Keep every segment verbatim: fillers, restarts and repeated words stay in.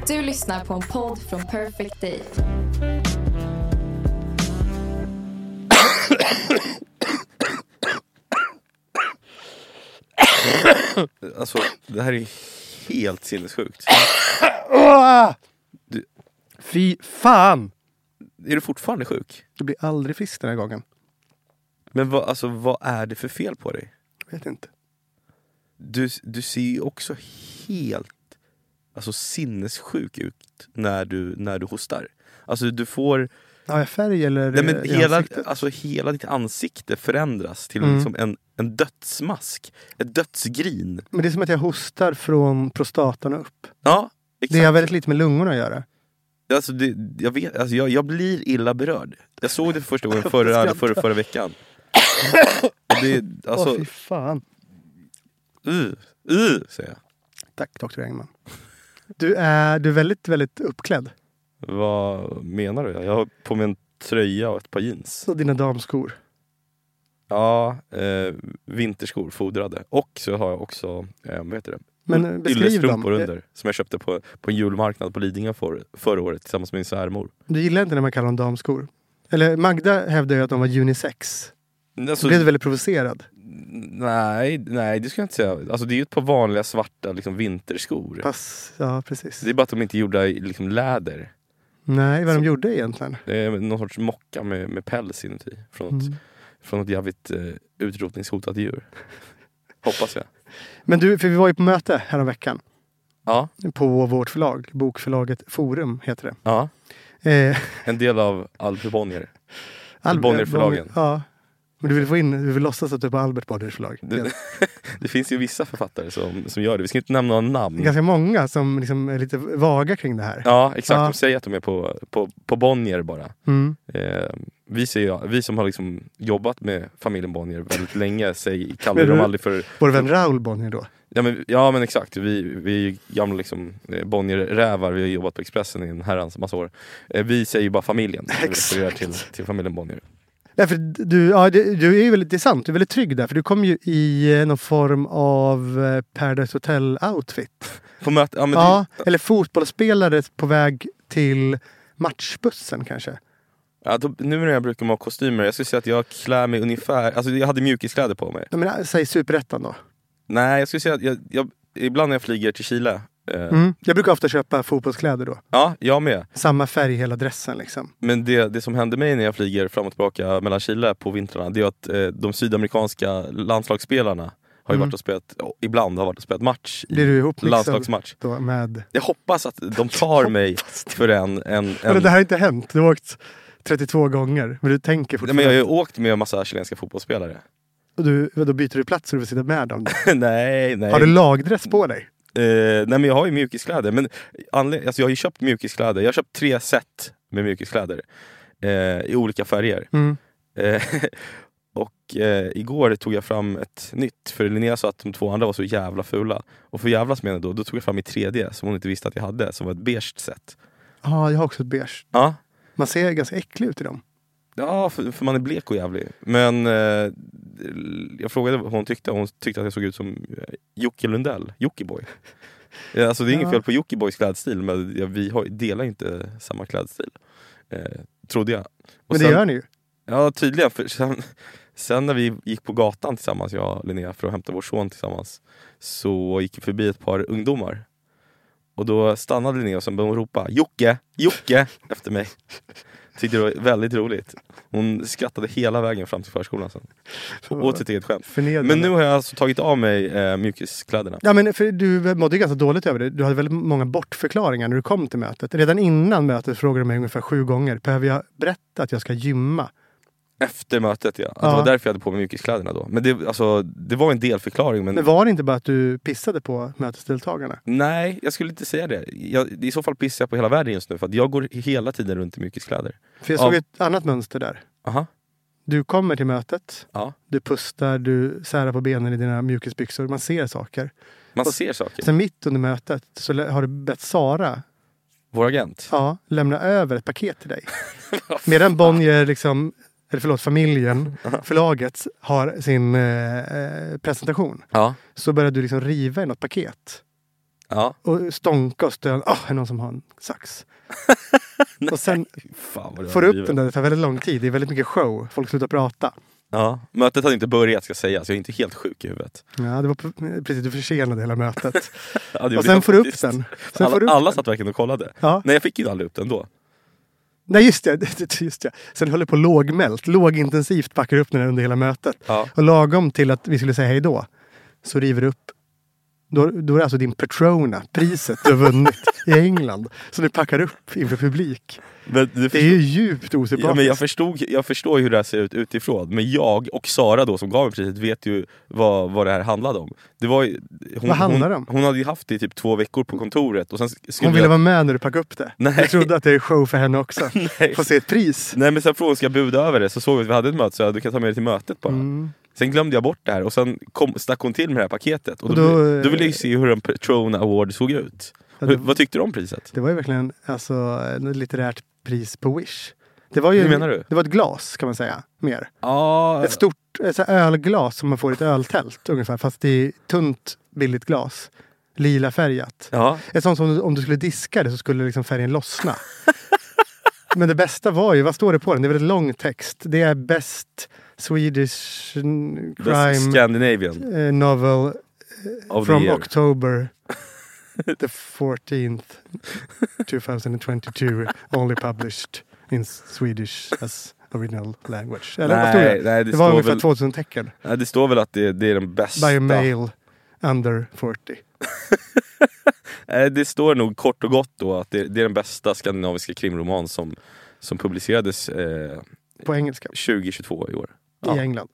Du lyssnar på en podd från Perfect Day. Alltså, det här är helt sinnessjukt. Du, Fy fan! är du fortfarande sjuk? Du blir aldrig frisk den här gången. Men vad, alltså, vad är det för fel på dig? Jag vet inte. Du, du ser ju också helt alltså, sinnessjuk ut när du, när du hostar. Alltså du får... Har jag färg eller Nej, men i hela, ansiktet? alltså, hela ditt ansikte förändras till Mm. liksom en, en dödsmask. Ett dödsgrin. Men det är som att jag hostar från prostatan upp. Ja, exakt. Det har väldigt lite med lungorna att göra. Alltså, det, jag, vet, alltså, jag, jag blir illa berörd. Jag såg det för första gången förra, eller förra, förra veckan. Och det, alltså, Åh, fy fan. uh, uh, säger jag. Tack, doktor Engman. Du är, du är väldigt, väldigt uppklädd. Vad menar du? Jag har på mig en tröja och ett par jeans. Och dina damskor. Ja, eh, vinterskor fodrade. Och så har jag också, eh, vad heter det? Men eh, beskriv Yllestrumpor dem. under. Som jag köpte på, på en julmarknad på Lidingö för, förra året tillsammans med min svärmor. Du gillar inte när man kallar dem damskor. Eller Magda hävdar ju att de var unisex. Alltså, Så blev du väldigt provocerad. nej, nej, det ska jag inte säga. Alltså, det är ju ett par vanliga svarta liksom, vinterskor. Pass, ja precis. Det är bara att de inte är gjorda i liksom, läder. Nej, vad Så- de gjorde egentligen. Det är någon sorts mocka med, med päls inuti. Från ett, Mm. från ett jävligt eh, utrotningshotat djur. Hoppas jag. Men du, för vi var ju på möte här om veckan. Ja, På vårt förlag. Bokförlaget Forum heter ja. det. Eh, En del av Albert Bonnier. Albert- Bonnierförlagen. Ja. Men du vill få in, du vill låtsas att du är på Albert Bonniers förlag. Det, Det det finns ju vissa författare som, som gör det. Vi ska inte nämna några är namn. ganska många som liksom är lite vaga kring det här. Ja, exakt. Ja. De säger att de är på, på, på Bonnier bara. Mm. Eh, vi, säger, vi som har liksom jobbat med familjen Bonnier väldigt länge säger, kallar Men dem du- aldrig för... Vår vän Raoul Bonnier då. Ja men, ja, men exakt. Vi, vi är ju gamla liksom, eh, Bonnier-rävar. Vi har jobbat på Expressen i en herrans massa år. Eh, vi säger ju bara familjen. Vi refererar till, till familjen Bonnier. Därför du, ja, det, du är ju väldigt, det är sant, du är väldigt trygg där. För du kom ju i eh, någon form av eh, Paradise Hotel-outfit. På möte, ja, men Ja, det, eller fotbollsspelare på väg till matchbussen kanske. ja, då, nu när jag brukar ha kostymer, jag skulle säga att jag klär mig ungefär... Alltså jag hade mjukiskläder på mig. Jag menar, säg Superettan då. Nej, jag skulle säga att jag, jag, ibland när jag flyger till Chile... Eh, Mm. Jag brukar ofta köpa fotbollskläder då. Ja, jag med. Samma färg hela dressen liksom. Men det, det som händer mig när jag flyger fram och tillbaka mellan Chile på vintrarna, det är att eh, de sydamerikanska landslagsspelarspelarna har ju Mm. varit och spelat, oh, ibland har varit och spelat match i Blir du ihopmixad landslagsmatch. då med... Jag hoppas att de tar mig för en... en, Men en det här har inte hänt. Du har åkt trettiotvå gånger. Men du tänker Nej, fortfarande. men jag har ju åkt med en massa chilenska fotbollsspelare. Och du, då byter du plats så du får sitta med dem. nej, nej. Har du lagdress på dig? Eh, nej men jag har ju mjukiskläder. Men anled- alltså jag har ju köpt mjukiskläder. Jag har köpt tre set med mjukiskläder. Eh, I olika färger. Mm. Eh, och eh, igår tog jag fram ett nytt. För Linnea sa att de två andra var så jävla fula. Och för jävlas med henne då, då tog jag fram i tre D som hon inte visste att jag hade. Som var ett beige set. Ja, jag har också ett beige. Ja, Man ser ganska äcklig ut i dem. ja för, för man är blek och jävlig. Men eh, jag frågade vad hon tyckte. Hon tyckte att jag såg ut som eh, Jocke Lundell. Jockiboi. Eh, Alltså det är inget Ja. fel på Jockibois klädstil. Men ja, vi har, delar inte samma klädstil. Eh, trodde jag. Och Men det sen- gör ni ju. Ja, tydligen. För sen, sen när vi gick på gatan tillsammans, jag och Linnea, för att hämta vår son tillsammans, så gick vi förbi ett par ungdomar. Och då stannade Linnea och sen började hon ropa Jocke, Jocke efter mig. Tyckte det var väldigt roligt. Hon skrattade hela vägen fram till förskolan sen. Och åt sitt eget skämt. Förnedrande. Men nu har jag alltså tagit av mig eh, mjukiskläderna. Ja, men för du mådde ganska dåligt över det. Du hade väldigt många bortförklaringar när du kom till mötet. Redan innan mötet frågade du mig ungefär sju gånger. Behöver jag berätta att jag ska gymma? Efter mötet, ja. Att Ja. Det var därför jag hade på mig mjukiskläderna då. Men det, alltså, det var en delförklaring. Men Men var det inte bara att du pissade på mötesdeltagarna? nej, jag skulle inte säga det. Jag, I så fall pissar jag på hela världen just nu. För att jag går hela tiden runt i mjukiskläder. För jag såg Ja. ett annat mönster där. Aha. Du kommer till mötet. Ja. Du pustar, du särar på benen i dina mjukisbyxor. Man ser saker. Man Och- ser saker. Sen mitt under mötet så lä- har du bett Sara Vår agent. ja, lämna över ett paket till dig. Medan Bonnier, liksom, eller förlåt, familjen, förlaget har sin eh, presentation. Ja. Så börjar du liksom riva i något paket. Ja. Och stånka och stön. Åh, oh, är det någon som har en sax? Och sen Fan vad det får var du upp livet. den där, det tar väldigt lång tid. Det är väldigt mycket show. Folk slutar prata. Ja, mötet hade inte börjat ska säga, så jag är inte helt sjuk i huvudet. Ja, det var p- precis, du försenade hela mötet. Ja, det Och gjorde sen jag får du upp faktiskt. den. Sen Alla, får du upp alla den. satt verkligen och kollade. Ja. Nej, jag fick ju aldrig upp den då. Nej, just det. just det. Sen höll det på lågmält. Lågintensivt packar upp den här under hela mötet. Ja. Och lagom till att vi skulle säga hej då, så river du upp. Då, då är det alltså din Petrona, priset du har vunnit i England. Så du packar upp inför publik. Men du Det är ju djupt Ja, osympatiskt. men jag, förstod, jag förstår hur det här ser ut utifrån. Men jag och Sara då som gav mig priset vet ju vad, vad det här handlade om. Det var ju, hon, Vad handlar det hon, om? hon hade ju haft det i typ två veckor på kontoret. Och sen skulle Hon ville jag, vara med när du packade upp det. Nej. Jag trodde att det är show för henne också. Nej. Få se ett pris. Nej, men sen frågade hon ska jag buda över det. Så såg vi att vi hade ett möte, så jag, du kan ta med det till mötet bara. Mm. Sen glömde jag bort det här och sen kom, stack hon till med det här paketet. Och då, Och då, då, då ville jag ju se hur en Petrona Award såg ut. Ja, Hur, det, vad tyckte du om priset? det var ju verkligen alltså, ett litterärt pris på Wish. Det var ju Hur menar du? Det var ett glas kan man säga. Mer. Ja, Ett stort ett så här ölglas som man får i ett öltält ungefär. Fast i tunt billigt glas. Lila färgat. ja. Ett sånt som om du skulle diska det så skulle liksom färgen lossna. Men det bästa var ju, vad står det på den? Det är väldigt lång text. Det är Best Swedish Best Crime Scandinavian eh, Novel of the from year. October the fourteenth twenty twenty-two, only published in Swedish as original language. Eller vad stod Nej, det? nej, det, Det var står ungefär väl, tvåtusen tecken. nej, det står väl att det, det är den bästa. By a male under fyrtio. Nej, det står nog kort och gott då att det, det är den bästa skandinaviska krimroman som, som publicerades eh, På engelska. tjugo tjugotvå i år. I Ja. England.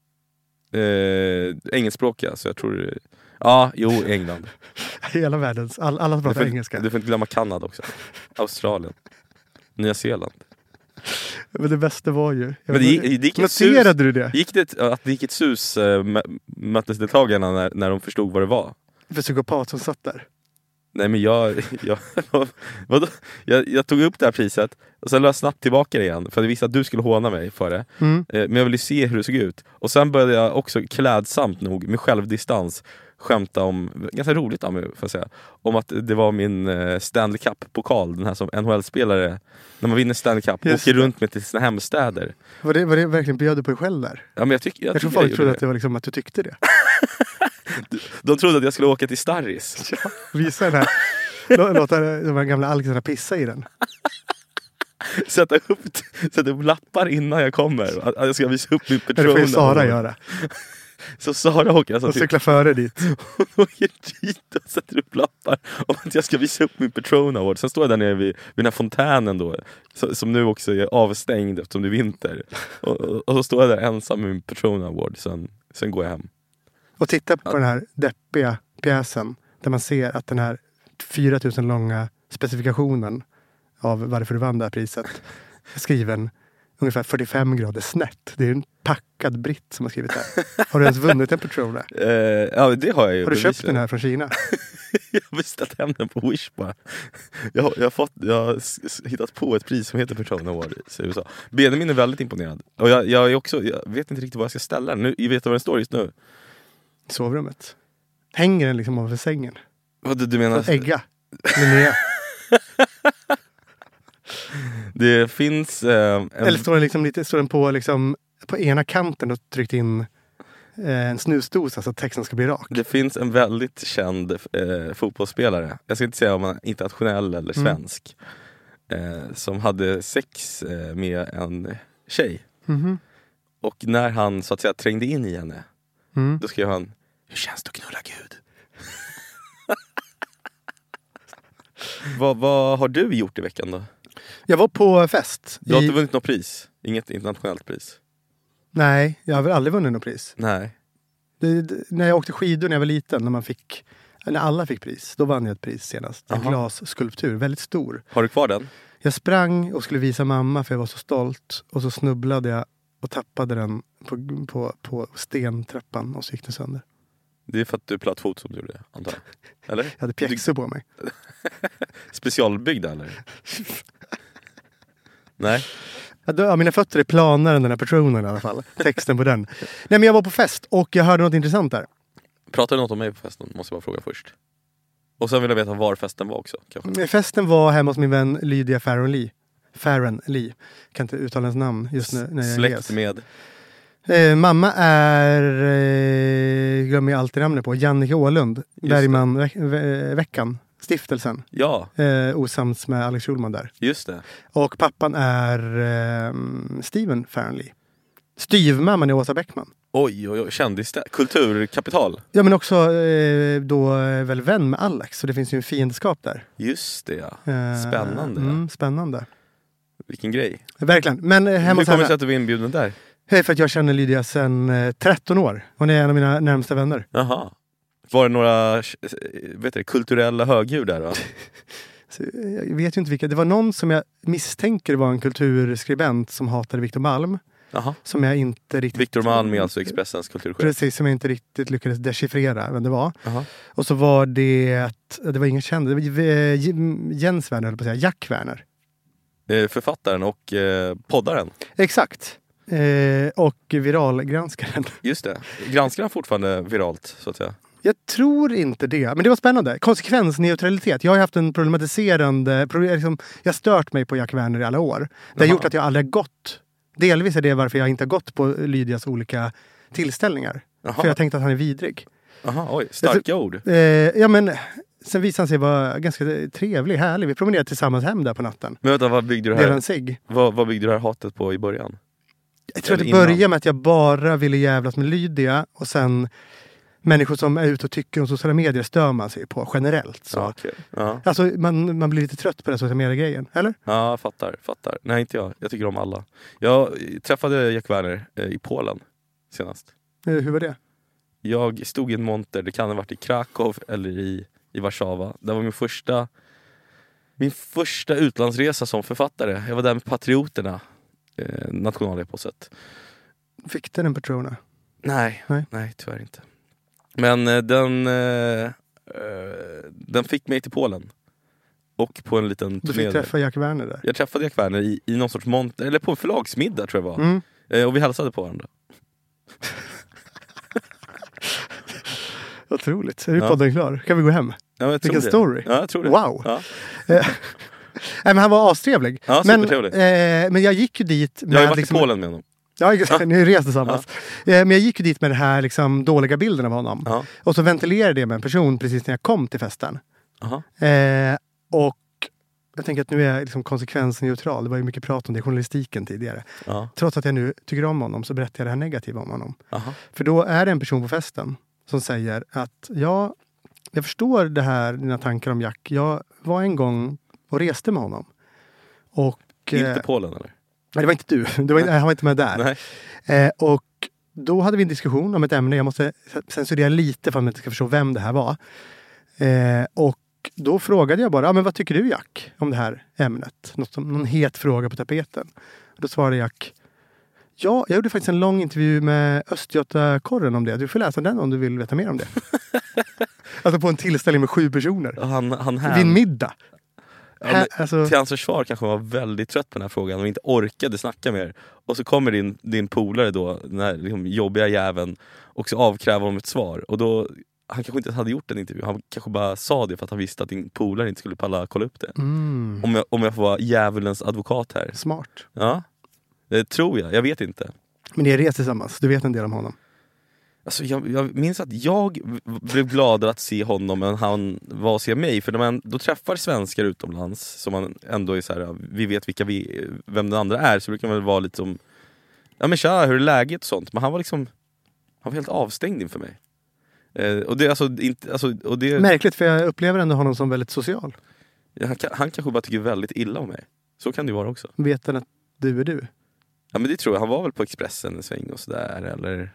Eh, engelskspråkiga, så jag tror det, ja, jo, England. Hela världens, all, alla Du pratar får, engelska. du får inte glömma Kanada också. Australien. Nya Zeeland. Men det bästa var ju... Jag Men det gick, det gick ett sus, noterade du det? gick det, att det gick ett sus äh, mötesdeltagarna när, när de förstod vad det var? För psykopat som satt där. Nej, men jag, jag, vadå? jag, jag tog upp det här priset och sen la jag snabbt tillbaka det igen för att jag visste att du skulle håna mig för det. Mm. Eh, Men jag ville se hur det såg ut. Och sen började jag också klädsamt nog med självdistans skämta om, ganska roligt av mig får jag säga, om att det var min eh, Stanley Cup-pokal, den här som N H L-spelare, när man vinner Stanley Cup, Just åker det. runt med till sina hemstäder. Var det, var det verkligen bjöd du på dig själv där? Ja, men jag, tyck, jag, Jag, tror tycker folk jag trodde gjorde att det var liksom att du tyckte det. De trodde att jag skulle åka till Starris. Ja, visa den här. Lå- Låta de här gamla alkisarna pissa i den. Sätta upp, sätta upp lappar innan jag kommer. Att att jag ska visa upp min Men det får ju Petrona. Sara göra. Så Sara åker alltså Och till, cykla före dit. hon åker dit och sätter upp lappar om att jag ska visa upp min Petrona Award. Sen står jag där nere vid, vid den här fontänen då, så, som nu också är avstängd eftersom det är vinter. Och, och, och så står jag där ensam med min Petrona Award. Sen, sen går jag hem. Och titta på den här deppiga pjäsen. Där man ser att den här fyra tusen långa specifikationen av varför du vann det här priset är skriven ungefär fyrtiofem grader snett. Det är en packad britt som har skrivit det här. Har du ens vunnit en Petrona? Eh, ja, det har jag ju. Har du köpt bevisligen. den här från Kina? Jag har beställt hem den på Wish bara. Jag, har- jag, har fått, jag har s- s- hittat på ett pris som heter Petrona Award i U S A. Benjamin är väldigt imponerad. Och jag, jag, är också, jag vet inte riktigt var jag ska ställa den. Nu, jag vet vad den står just nu. I sovrummet. Hänger den liksom över sängen? Vad du, du menar? Ägga. Linnea. Det finns eh, en, Eller står den, liksom lite, står den på, liksom, på ena kanten och tryckt in eh, en snusdosa så att texten ska bli rak? det finns en väldigt känd eh, fotbollsspelare. Jag ska inte säga om han är internationell eller svensk. Eh, som hade sex eh, med en tjej. Mhm. Och när han så att säga trängde in i henne, Mm. då skrev han: hur känns det att knulla Gud? vad, vad har du gjort i veckan då? Jag var på fest. Du har i- inte vunnit något pris? Inget internationellt pris? Nej, jag har väl aldrig vunnit något pris. Nej. Det, det, när jag åkte skidor när jag var liten, när man fick, när alla fick pris, då vann jag ett pris senast. En Aha. glasskulptur, väldigt stor. Har du kvar den? Jag sprang och skulle visa mamma för jag var så stolt. Och så snubblade jag och tappade den på, på, på stentrappan och så gick den sönder. Det är för att du är plattfot som du gjorde det, antar jag. Eller? Jag hade pjäxor på mig. Specialbyggda eller? Nej. Ja, då- ja, mina fötter är planare än den här Petronen i alla fall. Texten på den. Nej, men jag var på fest och jag hörde något intressant där. Pratar du något om mig på festen? Måste jag bara fråga först. Och sen vill jag veta var festen var också. Kanske. Festen var hemma hos min vän Lydia Farron Lee. Farron Lee. Kan inte uttala hennes namn just nu när jag Släkt ges. med... Eh, mamma är, eh, glömmer jag alltid namnet på, Jannike Åhlund. Bergman ve- ve- veckan, stiftelsen. Ja, Eh, osams med Alex Schulman där. just det. Och pappan är eh, Steven Farron Lee. Styvmamman är Åsa Bäckman. Oj, oj, oj. Kändis. Kulturkapital. Ja, men också eh, då eh, väl vän med Alex. Så det finns ju en fiendskap där. Just det, ja. Eh, Spännande. Mm, spännande. Vilken grej. Verkligen. Men eh, hemma Hur hos kommer det henne. sig att du var inbjuden där? Hej, för att jag känner Lydia sedan eh, tretton år. Hon är en av mina närmsta vänner. Jaha. Var det några vet du, kulturella högdjur där va? Så jag vet ju inte vilka. Det var någon som jag misstänker var en kulturskribent som hatade Victor Malm. Jaha. Som jag inte riktigt... Victor Malm är alltså Expressens kulturchef. Precis, som jag inte riktigt lyckades dechiffrera vem det var. Jaha. Och så var det... Det var ingen känd. Det var eh, Jens Werner, höll på att säga. Jack Werner. Eh, Författaren och eh, poddaren. Exakt. Eh, och viralgranskaren. Just det. Granskar han fortfarande viralt så att säga? Jag tror inte det. Men det var spännande. Konsekvensneutralitet. Jag har ju haft en problematiserande... Liksom, jag har stört mig på Jack Werner i alla år. Det har Jaha. gjort att jag aldrig har gått... Delvis är det varför jag inte har gått på Lydias olika tillställningar. Jaha. För jag tänkte att han är vidrig. Jaha, oj. Starka ord. Eh, ja, men sen visade han sig vara ganska trevlig, härlig. Vi promenerade tillsammans hem där på natten. Men vänta, vad byggde du Delade här? en cigg. Vad, vad byggde du det här hatet på i början? Jag tror att det Eller innan? började med att jag bara ville jävlas med Lydia. Och sen människor som är ute och tycker om sociala medier stör man sig på generellt. Så. Ja, okej. Ja. Alltså man, man blir lite trött på den sociala medier-grejen, eller? Ja, fattar, fattar. Nej, inte jag. Jag tycker om alla. Jag träffade Jack Werner eh, i Polen senast. Eh, Hur var det? Jag stod i en monter, det kan ha varit i Krakow eller i, i Warszawa. Det var min första min första utlandsresa som författare. Jag var där med Patrioterna, eh, nationaleposet. Fick den en Petrona? Nej, Nej. nej, tyvärr inte. Men eh, den eh, eh, den fick mig till Polen. Och på en liten Du turné fick där. träffa Jack Werner där. Jag träffade Jack Werner i, i någon sorts monter, eller på en förlagsmiddag tror jag var. Mm. Eh, och vi hälsade på varandra. Otroligt. Är du Ja. podden klar? Kan vi gå hem? Ja, jag tror Vilken det. story. Ja, jag tror det. Wow. Ja. Nej, men han var astrevlig. Ja, men, supertrevlig. eh, men jag gick ju dit med... Jag har ju varit liksom, i Polen med honom. Ja, exakt. Ni har rest tillsammans. Eh, men jag gick ju dit med den här liksom, dåliga bilden av honom. Ja. Och så ventilerade det med en person precis när jag kom till festen. Aha. Eh, och jag tänker att nu är jag liksom konsekvensneutral. Det var ju mycket prat om det i journalistiken tidigare. Ja. Trots att jag nu tycker om honom så berättar jag det här negativa om honom. Aha. För då är det en person på festen som säger att ja, jag förstår det här, dina tankar om Jack. Jag var en gång och reste med honom. Och, Inte eh, Polen eller? nej, det var inte du. Det var, han var inte med där. Nej. Eh, och då hade vi en diskussion om ett ämne. Jag måste censurera lite för att man inte ska förstå vem det här var. Eh, och då frågade jag bara, ah, men vad tycker du Jack om det här ämnet? Något som, någon het fråga på tapeten. Och då svarade Jack, ja, jag gjorde faktiskt en lång intervju med Östgötakorren om det. Du får läsa den om du vill veta mer om det. Alltså på en tillställning med sju personer. Han, han Vid här, en middag. ja, Här, men, alltså, till hans försvar kanske var väldigt trött på den här frågan och inte orkade snacka mer. Och så kommer din, din polare då, den här liksom, jobbiga jäveln, och så avkräver honom ett svar. Och då, han kanske inte hade gjort en intervju. Han kanske bara sa det för att han visste att din polare inte skulle palla kolla upp det. mm, Om jag, om jag får vara djävulens advokat här. smart. Ja, det tror jag. Jag vet inte. Men ni är rest tillsammans. Du vet en del om honom. Alltså jag, jag minns att jag blev gladare att se honom än han var att se mig. För när man då träffar svenskar utomlands, som man ändå är så här, vi vet vilka vi, vem den andra är, så brukar man väl vara lite som, ja men tja, hur är läget och sånt. Men han var liksom, han var helt avstängd inför mig. Eh, och det alltså inte, alltså, och det, Märkligt, för jag upplever ändå honom som väldigt social. han, han kanske bara tycker väldigt illa om mig. Så kan det ju vara också. Vet han att du är du? Ja men det tror jag, han var väl på Expressen en sväng och sådär, eller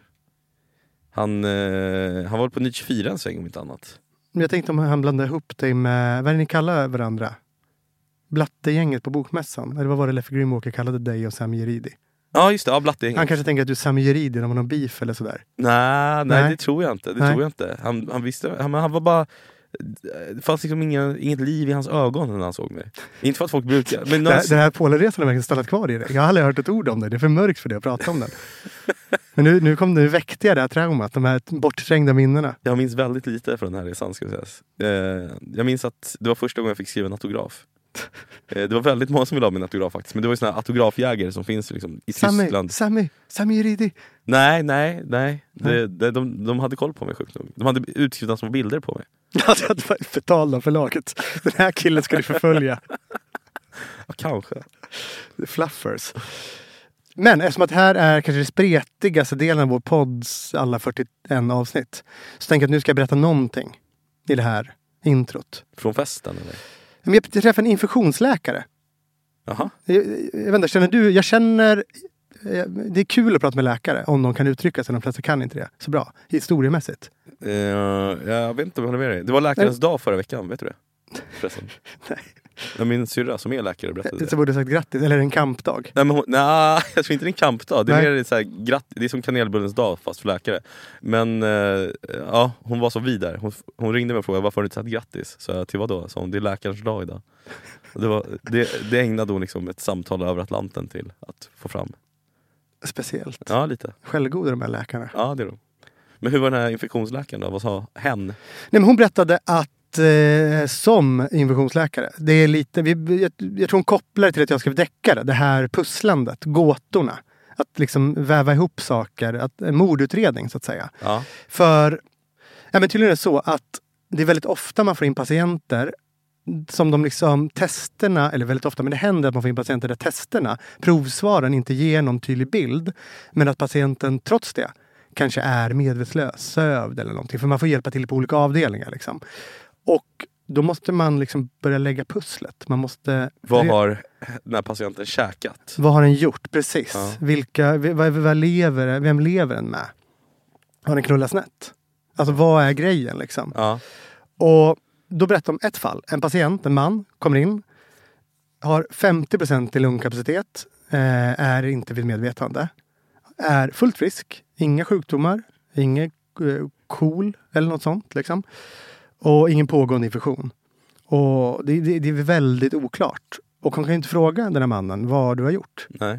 han, eh, han var på Nytt tjugofyra en sväng om inte annat. Men jag tänkte om han blandade ihop dig med, vad är det ni kallar varandra? Blattegänget på bokmässan. Eller vad var det Leffe Grimwalker kallade dig och Sami Jeridi? Ja just det, ja, Blatte. Han kanske tänker att du är Sami Jeridi, de har någon beef eller sådär. Nej, nej, Nej. det tror jag inte. Det Nej. tror jag inte. Han, han visste, han, han var bara det fanns liksom inga, inget liv i hans ögon när han såg mig. Inte för att folk brukar... Men det, här, någon... det här Polenresan har verkligen stannat kvar i det. Jag har aldrig hört ett ord om det. Det är för mörkt för det att prata om den. Men nu, nu kom det väcktiga det här traumat. De här bortträngda minnena. Jag minns väldigt lite från den här resan, ska jag säga. Eh, jag minns att det var första gången jag fick skriva en autograf. Eh, det var väldigt många som ville ha min autograf faktiskt. Men det var ju såna här autografjägare som finns liksom i Sami, Tyskland. Sami, Sami Ridi. Nej, nej, nej. Det, det, de, de hade koll på mig sjukt nog. De hade utskrivna små bilder på mig. Ja, det hade varit förtal av förlaget. Den här killen ska du förfölja. Ja, kanske. Fluffers. Men eftersom att det här är kanske det spretigaste delen av vår podds alla fyrtioett avsnitt, så tänker jag att nu ska jag berätta någonting i det här introt. Från festen eller? Men jag träffade en infektionsläkare. Jaha. Jag, jag vet inte, känner du, jag känner, det är kul att prata med läkare om de kan uttrycka sig, de flesta kan inte det så bra, historiemässigt. Uh, jag vet inte om jag håller med dig. Det var läkarens dag förra veckan, vet du det? Förresten. Nej. Ja, min syrra som är läkare berättade det. Så borde jag sagt grattis, eller en kampdag. Nej, men hon, nej, jag tror inte det är en kampdag. Det är Nej. mer så här, gratt, det är som kanelbullens dag fast för läkare. Men uh, ja, hon var så vid där. Hon, hon ringde mig och frågade varför har du inte sagt grattis? Så jag, till vad då? Så hon, det är läkarens dag idag. Och det, var, det, det ägnade hon liksom ett samtal över Atlanten till att få fram. Speciellt. Ja, lite. Självgoda de här läkarna. Ja, det är de. Men hur var den här infektionsläkaren då? Vad sa hen? Nej, men hon berättade att eh, som infektionsläkare, det är lite, vi, jag, jag tror hon kopplar det till att jag skrev deckare, det här pusslandet, gåtorna. Att liksom väva ihop saker, att, en mordutredning så att säga. Ja. För, ja men tydligen är det så att det är väldigt ofta man får in patienter som de liksom testerna, eller väldigt ofta, men det händer att man får in patienter där testerna, provsvaren inte ger någon tydlig bild, men att patienten trots det kanske är medvetslös, sövd eller någonting, för man får hjälpa till på olika avdelningar liksom. Och då måste man liksom börja lägga pusslet. Man måste... Vad har den här patienten käkat? Vad har den gjort? Precis. Ja. Vilka, vad, vad lever, vem lever den med? Har den knullat snett? Alltså vad är grejen liksom? Ja. Och då berättar de ett fall. En patient, en man, kommer in. Har femtio procent i lungkapacitet. Eh, är inte vid medvetande. Är fullt frisk. Inga sjukdomar. Ingen eh, KOL eller något sånt liksom. Och ingen pågående infektion. Och det, det, det är väldigt oklart. Och hon kan inte fråga den här mannen vad du har gjort. Nej.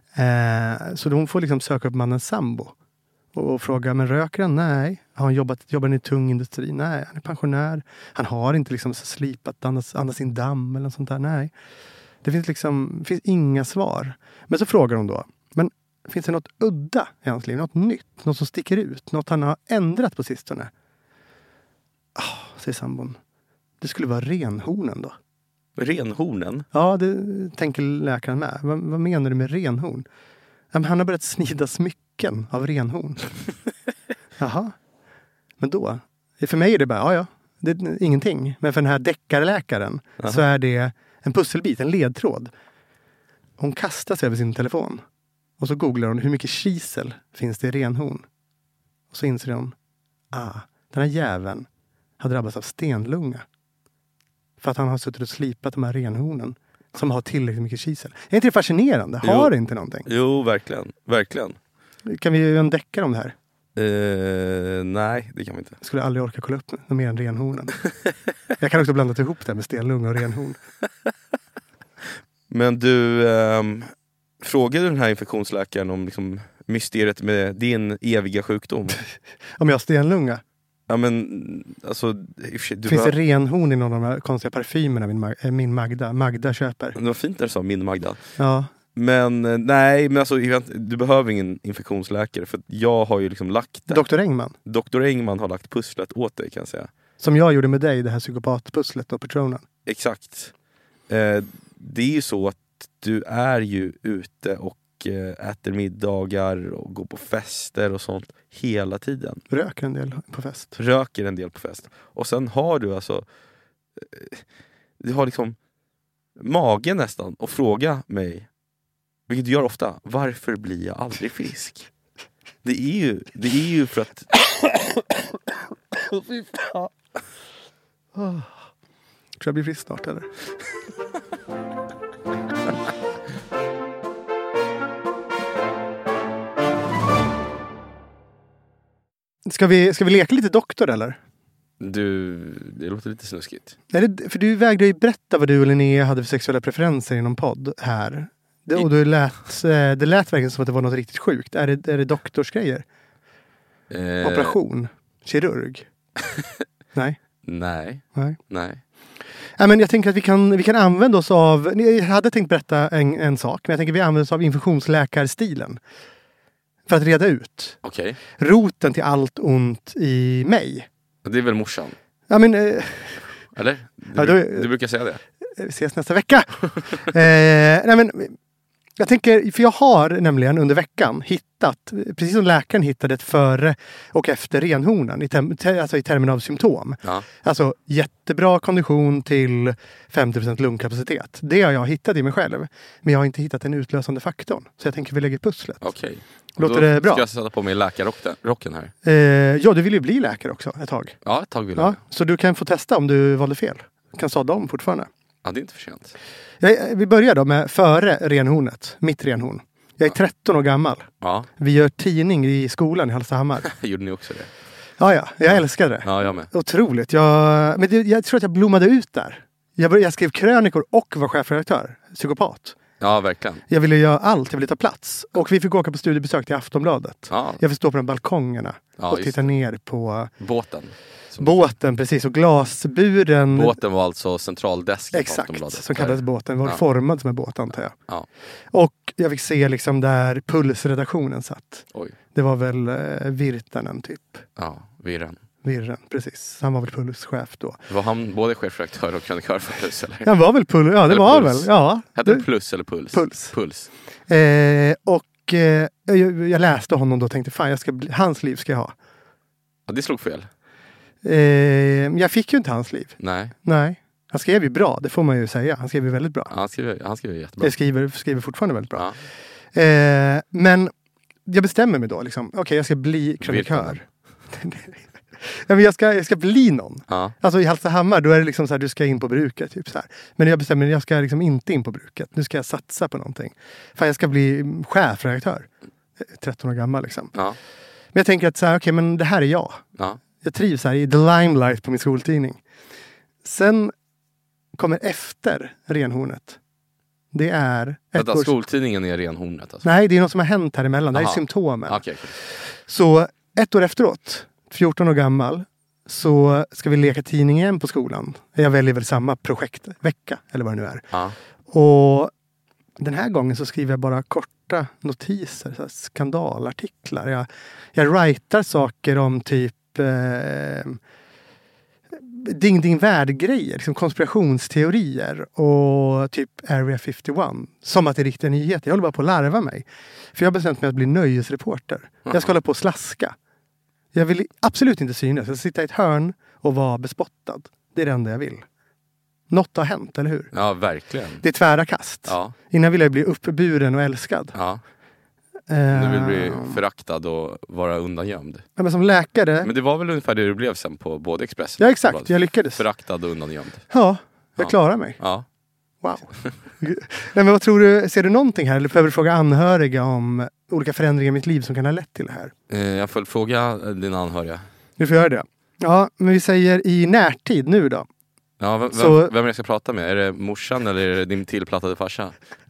Eh, så de får liksom söka upp mannens sambo. Och fråga, men röker han? Nej. Har han jobbat, jobbar han i tung industri? Nej. Han är pensionär. Han har inte liksom slipat, andas, andas in damm eller något sånt där. Nej. Det finns liksom, det finns inga svar. Men så frågar hon då, men finns det något udda i hans liv? Något nytt? Något som sticker ut? Något han har ändrat på sistone? Oh, säger sambon. Det skulle vara renhornen då. Renhornen? Ja, det tänker läkaren med. Vad, vad menar du med renhorn? Ja, men han har börjat snida smycken av renhorn. Jaha. Men då, för mig är det bara, ja ja, det är ingenting. Men för den här deckarläkaren Aha. så är det en pusselbit, en ledtråd. Hon kastar sig över sin telefon. Och så googlar hon hur mycket kisel finns det i renhorn. Och så inser hon, ah, den här jäveln har drabbats av stenlunga. För att han har suttit och slipat de här renhornen som har tillräckligt mycket kisel. Är inte det fascinerande? Har det inte någonting? Jo, verkligen. Verkligen. Kan vi göra en deckare om det här? Uh, nej, det kan vi inte. Jag skulle aldrig orka kolla upp något mer än renhornen. Jag kan också blanda ihop det med stenlunga och renhorn. Men du, um, frågade den här infektionsläkaren om liksom mysteriet med din eviga sjukdom? Om jag har stenlunga? Ja, men alltså... Du Finns var... det renhorn i någon av de här konstiga parfymerna min, Mag- min Magda, Magda köper? Det var fint när du sa min Magda. Ja. Men nej, men alltså, du behöver ingen infektionsläkare. För jag har ju liksom lagt det. doktor Engman? doktor Engman har lagt pusslet åt dig, kan jag säga. Som jag gjorde med dig, det här psykopatpusslet och Patronen. Exakt. Eh, det är ju så att du är ju ute och eh, äter middagar och går på fester och sånt hela tiden. Röker en del på fest. Röker en del på fest. Och sen har du alltså eh, du har liksom magen nästan och fråga mig, vilket du gör ofta, varför blir jag aldrig frisk? Det är ju, det är ju för att... oh. Tror jag blir frisk snart, eller? Ska vi, ska vi leka lite doktor, eller? Du, det låter lite snuskigt. Är det, för du vägrade ju berätta vad du och Linnea hade för sexuella preferenser inom podd här. Det, och du lät, det lät verkligen som att det var något riktigt sjukt. Är det, är det doktorsgrejer? Eh, Operation? Kirurg? Nej. Nej. Nej. Nej. Ja, men jag tänker att vi kan, vi kan använda oss av... Jag hade tänkt berätta en, en sak. Men jag tänker att vi använder oss av infektionsläkarstilen. För att reda ut. Okej. Roten till allt ont i mig. Det är väl morsan? Ja, men... Eh, Eller? Du, Ja, då- du brukar säga det. vi ses nästa vecka. eh, nej, men... Jag tänker, för jag har nämligen under veckan hittat, precis som läkaren hittade ett före och efter renhonan, i, term, ter, alltså i termen av symptom. Ja. Alltså jättebra kondition till femtio procent lungkapacitet. Det har jag hittat i mig själv. Men jag har inte hittat den utlösande faktorn. Så jag tänker vi lägger pusslet. Okej. Låter Då det bra? ska jag sätta på mig läkarrocken här. Eh, ja, du vill ju bli läkare också ett tag. Ja, ett tag vill jag. Ja, så du kan få testa om du valde fel. Du kan sadla om fortfarande. Ja, det är inte för sent. Jag, vi börjar då med före renhornet. Mitt renhorn. Jag är tretton år gammal. Ja, Vi gör tidning i skolan i Hallstahammar. gjorde ni också det? Ja, ja. Jag älskade det. Ja, jag med. Otroligt. Jag, men det, jag tror att jag blommade ut där. Jag, började, jag skrev krönikor och var chefredaktör. Psykopat. Ja, verkligen. Jag ville göra allt. Jag ville ta plats. Och vi fick åka på studiebesök till Aftonbladet. Ja, Jag fick stå på de balkongerna ja och just titta ner på båten. Som- båten. Precis. Och glasburen. Båten var alltså centraldesken på Exakt. Aftonbladet. Som kallades båten. Var Ja. formad som en båt antar jag. Ja. Och jag fick se liksom där Pulsredaktionen satt. Oj. Det var väl eh, Virtanen typ. Ja, virren. Virren, precis. Han var väl Pulschef då. Var han både chefredaktör och krönikör för Plus, eller? Han var väl Puls, ja det Eller var Puls. väl. Ja. Hette det Det- Plus eller Puls? Puls. Puls. Eh, och eh, jag, jag läste honom då och tänkte fan jag ska bli, hans liv ska jag ha. Ja, det slog fel. Eh, jag fick ju inte hans liv. Nej, Nej. Han skrev ju bra, det får man ju säga. Han skrev ju väldigt bra. han skrev, han skrev jättebra. Jag skriver, skriver fortfarande väldigt bra. Ja. Eh, men jag bestämmer mig då liksom. Okej, okay, jag ska bli krönikör. ja, men jag, ska, jag ska bli någon. Ja. Alltså i Hallstahammar då är det liksom så här, du ska in på bruket. Typ så här. Men jag bestämmer mig, jag ska liksom inte in på bruket. Nu ska jag satsa på någonting. Fan, jag ska bli chefredaktör. tretton år gammal liksom. Ja. Men jag tänker att så här, okej, men det här är jag. Ja. Jag trivs här i the limelight på min skoltidning. Sen kommer efter renhornet. Det är ett Vänta, års... skoltidningen är renhornet alltså? Nej, det är något som har hänt här emellan. Det här är Aha. symptomen. Okej, okej. Så ett år efteråt, fjorton år gammal, så ska vi leka tidning igen på skolan. Jag väljer väl samma projektvecka, eller vad det nu är. Ja. Och den här gången så skriver jag bara korta notiser, så här skandalartiklar. Jag, jag writar saker om typ eh, ding ding värld-grejer, liksom konspirationsteorier och typ Area femtioett. Som att det är riktiga nyheter. Jag håller bara på att larva mig. För jag har bestämt mig att bli nöjesreporter. Jag ska hålla på och slaska. Jag vill absolut inte synas. Jag ska sitta i ett hörn och vara bespottad. Det är det enda jag vill. Något har hänt, eller hur? Ja, verkligen. Det är tvära kast. Ja. Innan ville jag bli uppburen och älskad. Ja. Eh, Du vill bli föraktad och vara undangömd. ja, men som läkare... Men det var väl ungefär det du blev sen på både Expressen Ja, och exakt. Aftonbladet. Jag lyckades. Föraktad och undangömd. Ja, jag Ja. klarar mig. Ja. Wow. Nej, men vad tror du? Ser du någonting här? Eller behöver du fråga anhöriga om olika förändringar i mitt liv som kan ha lett till det här? Eh, Jag får fråga dina anhöriga. Du får göra det. Ja, men vi säger i närtid nu då. Ja, vem, Så- vem, vem jag ska prata med? Är det morsan eller är det din tillplattade farsa?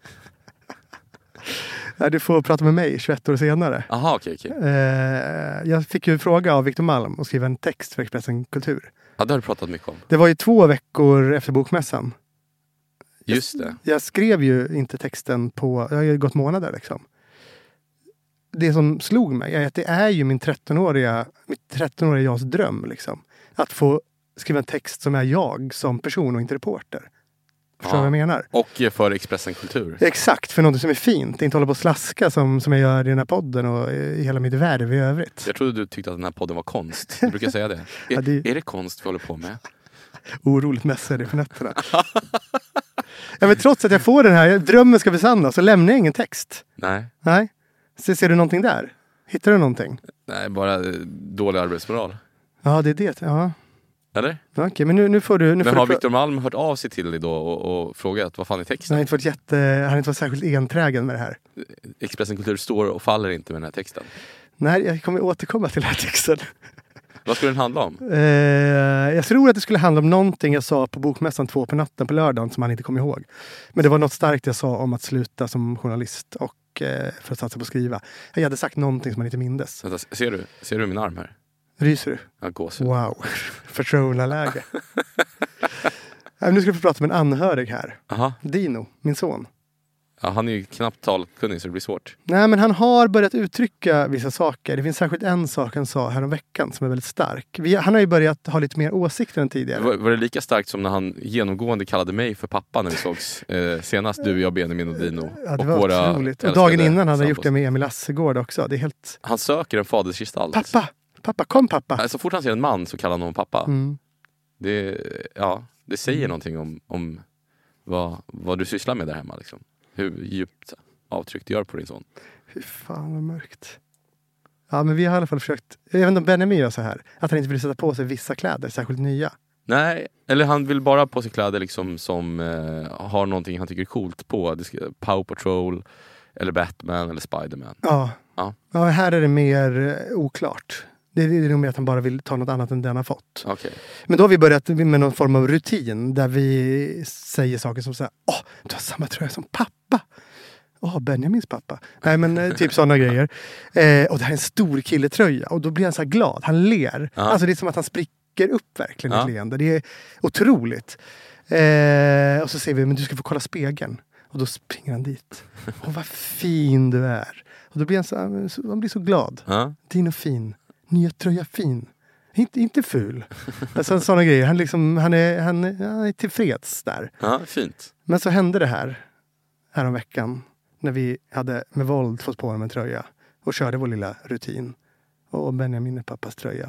Ja, du får prata med mig tjugoett år senare. Aha, okej, okej. Eh, jag fick ju en fråga av Victor Malm och skriva en text för Expressen Kultur. Ja, det har du pratat mycket om. Det var ju två veckor efter bokmässan. Just det. Jag skrev ju inte texten på, det har ju gått månader liksom. Det som slog mig är att det är ju min trettonåriga, mitt trettonåriga jags dröm liksom. Att få skriva en text som är jag som person och inte reporter. Förstår du Ja. vad jag menar? Och för Expressen Kultur. Exakt, för något som är fint. Inte hålla på och slaska som, som jag gör i den här podden och i hela mitt värv i övrigt. Jag trodde du tyckte att den här podden var konst. Du brukar säga det. Är, Ja, det- är det konst vi håller på med? Oroligt mässar det för nätterna. ja, men trots att jag får den här, drömmen ska besannas, så lämnar jag ingen text. Nej. Nej. Så ser du någonting där? Hittar du någonting? Nej, bara eh, dålig arbetsmoral. Ja, det är det. Ja. Eller? Okej, men nu, nu får du... Nu Men får har du pra- Victor Malm hört av sig till dig då och, och frågat vad fan är han texten? har inte varit jätte, han har inte varit särskilt enträgen med det här. Expressen Kultur står och faller inte med den här texten. Nej, jag kommer återkomma till den här texten. Vad skulle den handla om? Eh, jag tror att det skulle handla om någonting jag sa på Bokmässan två på natten på lördagen som han inte kom ihåg. Men det var något starkt jag sa om att sluta som journalist och eh, för att satsa på att skriva. Jag hade sagt någonting som man inte mindes. Vänta, ser du? Ser du min arm här? Ryser du? Ja, gåshud. Wow, förtroendeläge. Nu ska vi få prata med en anhörig här. Aha. Dino, min son. Ja, han är ju knappt talkunnig så det blir svårt. Nej, men han har börjat uttrycka vissa saker. Det finns särskilt en sak han sa här om veckan som är väldigt stark. Vi, han har ju börjat ha lite mer åsikter än tidigare. Var, var det lika starkt som när han genomgående kallade mig för pappa när vi sågs eh, senast, du, jag, Benjamin och Dino? Ja, det och var våra otroligt. Och dagen innan hade han sambos. gjort det med Emil Assegård också. Det är helt... Han söker en fadersgestalt. Pappa! Pappa, kom pappa! Så fort han ser en man så kallar han honom pappa. Mm. Det, ja, det säger mm. någonting om, om vad, vad du sysslar med där hemma. Liksom. Hur djupt avtryck du gör på din son. Fy fan vad mörkt. Ja, men vi har i alla fall försökt. Jag vet inte om Benjamin gör så här. Att han inte vill sätta på sig vissa kläder, särskilt nya. Nej, eller han vill bara på sig kläder liksom, som eh, har någonting han tycker är coolt på. Det ska, Power Patrol, eller Batman, eller Spiderman. Ja. Ja. Ja, här är det mer eh, oklart. Det är nog mer att han bara vill ta något annat än det han har fått. Okay. Men då har vi börjat med någon form av rutin. Där vi säger saker som så här: åh, du har samma tröja som pappa. Åh, Benjamins pappa. Nej, men typ sådana grejer. Eh, och det här är en stor killetröja. Och då blir han så här glad. Han ler. Aha. Alltså det är som att han spricker upp verkligen i ja. ett leende. Det är otroligt. Eh, och så säger vi, men du ska få kolla spegeln. Och då springer han dit. Åh, vad fin du är. Och då blir han så, han blir så glad. Ja. Din och fin. Nya tröja fin. Inte, inte ful. Alltså sådana grejer. Han, liksom, han, är, han, är, han är tillfreds där. Ja, fint. Men så hände det här. Här om veckan. När vi hade med våld fått på honom en tröja. Och körde vår lilla rutin. Och Benjamin är pappas tröja.